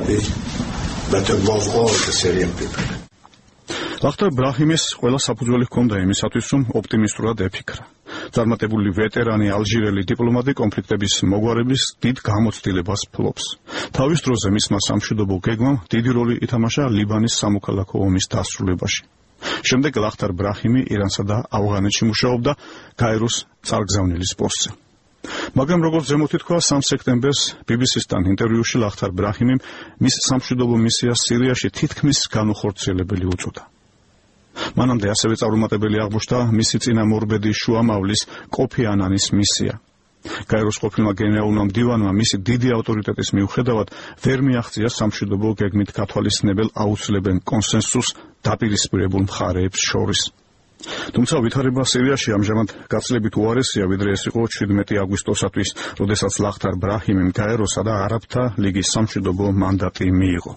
ლახტარ ბრაჰიმის ყველა საფუძველი ჰქონდა იმისათვის, რომ ოპტიმისტურად ეფიქრა. წარმატებული ვეტერანი ალჟირელი დიპლომატი კონფლიქტების მოგვარების დიდ გამოცდილებას ფლობს. თავის დროზე მისმა სამშვიდობო გეგმამ დიდი როლი ითამაშა ლიბანის სამოქალაქო ომის დასრულებაში. შემდეგ ლახტარ ბრაჰიმი ირანსა და ავღანეთში მუშაობდა გაეროს წარგზავნილის პოსტზე. მაგრამ როგორც ზემოთ ითქვა, 3 სექტემბერს BBC-სთან ინტერვიუში ლახტარ ბრაჰიმიმ მის სამშვიდობო მისიას სირიაში თითქმის განუხორციელებელი უწოდა. მანამდე ასევე წარუმატებელი აღმოჩნდა მისი წინამორბედი შუამავლის კოფი ანანის მისია. გაეროს ყოფილმა გენერალურმა მდივანმა მისი დიდი ავტორიტეტის მიუხედავად ვერ მიაღწია სამშვიდობო გეგმით გათვალისწინებელ აუცილებელ კონსენსუსს დაპირისპირებულ მხარეებს შორის. თუმცა ვითარება სირიაში ამჟამად გაცილებით უარესია, ვიდრე ეს იყო 17 აგვისტოსათვის, როდესაც ლახტარ ბრაჰიმიმ გაეროსა და არაბთა ლიგის სამშვიდობო მანდატი მიიღო.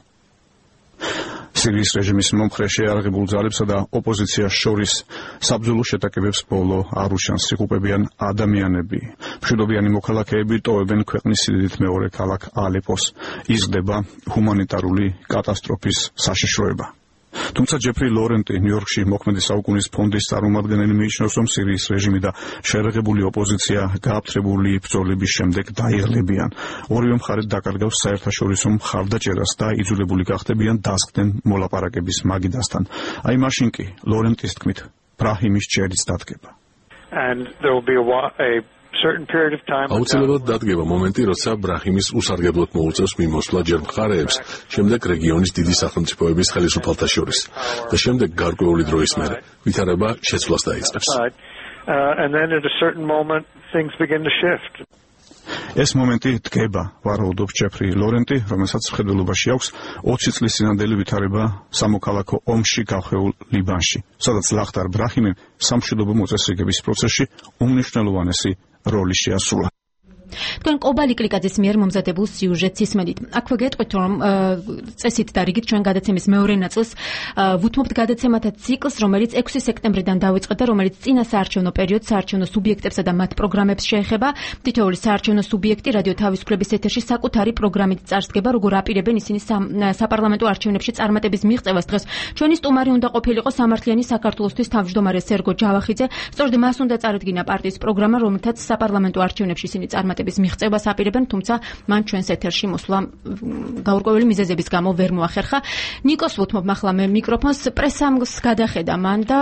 სირიის რეჟიმის მომხრე შეიარაღებულ ძალებსა და ოპოზიციას შორის საბრძოლო შეტაკებებს ბოლო არ უშანს. იღუპებიან ადამიანები. მშვიდობიანი მოქალაქეები ტოვებენ ქვეყნის სიდიდით მეორე ქალაქ ალეპოს. იზრდება ჰუმანიტარული კატასტროფის საშიშროება. თუმცა ჯეფრი ლორენტი ნიუ-იორკში მოქმედი საუკუნის ფონდის წარმომადგენელი მიიჩნევს, რომ სირიის რეჟიმი და შეიარაღებული ოპოზიცია გააფთრებული ბრძოლების შემდეგ დაიღლებიან. ორივე მხარე დაკარგავს საერთაშორისო მხარდაჭერას და იძულებული გახდებიან დასხდნენ მოლაპარაკების მაგიდასთან. აი მაშინ კი ლორენტის თქმით ბრაჰიმის ჯერიც დადგება. And there will be a certain period of time. აუცილებლად დადგება მომენტი, როცა ბრაჰიმის უსარგებლოდ მოუწევს მიმოსვლა ჯერ მხარეებს, შემდეგ რეგიონის დიდი სახელმწიფოების ხელისუფალთა შორის და შემდეგ გარკვეული დროის მერე ვითარება შეცვლას დაიწყებს. And then at a certain moment things begin to shift. ეს მომენტი დგება, ვარაუდობს ჯეფრი ლორენტი, რომელსაც მხედველობაში აქვს 20 წლის წინანდელი ვითარება სამოქალაქო ომში გახვეულ ლიბანში, სადაც ლახტარ ბრაჰიმიმ სამშვიდობო მოწესრიგების პროცესში უმნიშვნელოვანესი როლი შეასრულა. თქვენ კობა ლიკლიკაძის მიერ მომზადებულ სიუჟეტს ისმენით. აქვე გეტყვით, რომ წესით დარიგით ჩვენ გადაცემის მეორე ნაწილს ვუთმობთ გადაცემათა ციკლს, რომელიც 6 სექტემბრიდან დავიწყეთ და რომელიც წინა საარჩევნო პერიოდს, საარჩევნო სუბიექტებსა და მათ პროგრამებს შეეხება. თითოეული საარჩევნო სუბიექტი რადიო თავისუფლების ეთერში საკუთარი პროგრამით წარსდგება, როგორ აპირებენ ისინი საპარლამენტო არჩევნებში წარმატების მიღწევას. დღეს ჩვენი სტუმარი უნდა ყოფილიყო სამართლიანი საქართველოსთვის თავმჯდომარე სერგო ჯავახიძე. სწორედ მას უნდა წარედგინა პარტიის პროგრამა, რომელთაც საპარლამენტო არჩევნებში ისინი წარმატების მიღწევას აპირებენ, თუმცა მან ჩვენს ეთერში მოსვლა გაურკვეველი მიზეზების გამო ვერ მოახერხა. ნიკოს ვუთმობ ახლა მე მიკროფონს, პრესამს გადახედა მან და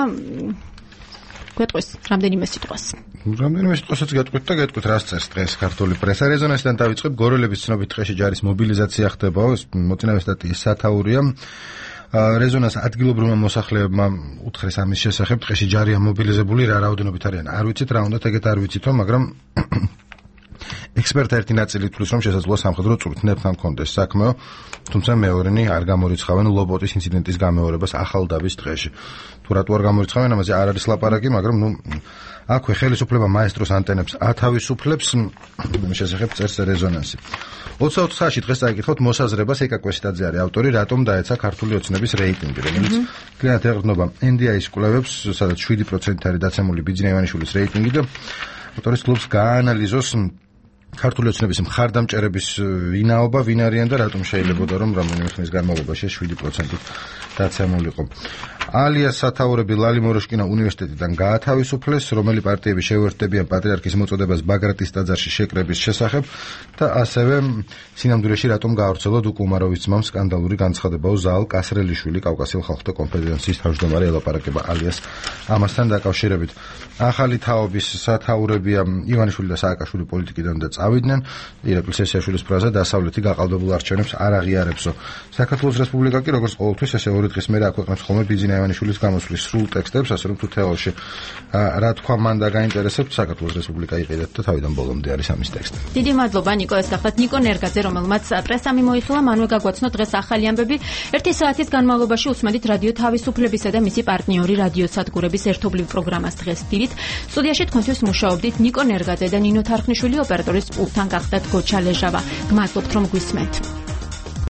გეტყვის რამდენიმე სიტყვას. რამდენიმე სიტყვასაც გეტყვით და გეტყვით რას წერს დღეს ქართული პრესა. რეზონანსიდან დავიწყებ. გორელების ცნობით დღეში ჯარის მობილიზაცია ხდებაო, ეს მოწინავე სტატიის სათაურია. რეზონანს ადგილობრივმა მოსახლეებმა უთხრეს ამის შესახებ, დღეში ჯარია მობილიზებული, რა რაოდენობით არიან არ ვიცით, რა უნდათ ეგეთ არ ვიცითო, მაგრამ ექსპერტთა ერთი ნაწილი თვლის, რომ შესაძლოა სამხედრო წვრთნებთან კონდეს საქმეო, თუმცა მეორენი არ გამორიცხავენ ლობოტის ინციდენტის გამეორებას ახალ დავის დღეში. თუ რატო არ გამორიცხავენ, ამაზე არ არის ლაპარაკი, მაგრამ აქვე ხელისუფლება მაესტროს ანტენებს ათავისუფლებს, შესახებ წერს რეზონანსი. 24 საათში დღეს წაიკითხავთ მოსაზრებას, ეკა კვესიტაძე არის ავტორი, რატომ დაეცა ქართული ოცნების რეიტინგი, რომელიც კლინად ეყრდნობა NDI-ის კვლევებს, სადაც 7% არის დაცემული ბიძინა ივანიშვილის რეიტინგი და ავტორის გლობს გაანალიზოს ქართული ოცნების მხარდამჭერების ვინაობა, ვინ არიან და რატომ შეიძლებოდა რომ რამდენიმე ხნის განმავლობაში 7% დაცემულიყო. ალიას სათაურები ლალი მოროშკინა უნივერსიტეტიდან გაათავისუფლეს, რომელი პარტიები შეუერთდებიან პატრიარქის მოწოდებას ბაგრატის ტაძარში შეკრების შესახებ და ასევე სინამდვილეში რატომ გაავრცელოთ უკუმაროვის ძმამ სკანდალური განცხადებაო ზაალ კასრელიშვილი კავკასიელ ხალხთა კონფედერაციის თავმჯდომარე ელაპარაკება ალიას ამასთან დაკავშირებით. ახალი თაობის სათაურებია ივანიშვილი და სააკაშვილი პოლიტიკიდან და წავიდნენ. ირაკლი სესიაშვილის ფრაზა დასავლეთი გაყალბებულ არჩევნებს არ აღიარებსო. საქართველოს რესპუბლიკა კი როგორც ყოველთვის ესე ორი დღის მერე აქვეყნებს ხოლმე ბიძინა ივანიშვილის გამოსვლის სრულ ტექსტებს, ასე რომ თუ თეორიაში რა თქვა მან და გაინტერესებთ, საქართველოს რესპუბლიკა იყიდეთ და თავიდან ბოლომდე არის ამის ტექსტი. დიდი მადლობა ნიკო, ეს გახლავთ ნიკო ნერგაძე, რომელმაც პრესამი მოიხილა, მანვე გაგვაცნო დღეს ახალი ამბები. 1 საათის განმავლობაში უსმენთ რადიო თავისუფლებისა და მისი პარტნიორი რადიო სადგურების ერთობლივ პროგრამას დღეს დილით. სტუდიაში თქვენთვის მუშაობდით ნიკო ნერგაძე და ნინო თარხნიშვილი, ოპერატორის პულტთან გახდათ გოჩა ლეჟავა. გმადლობთ რომ გვისმენთ.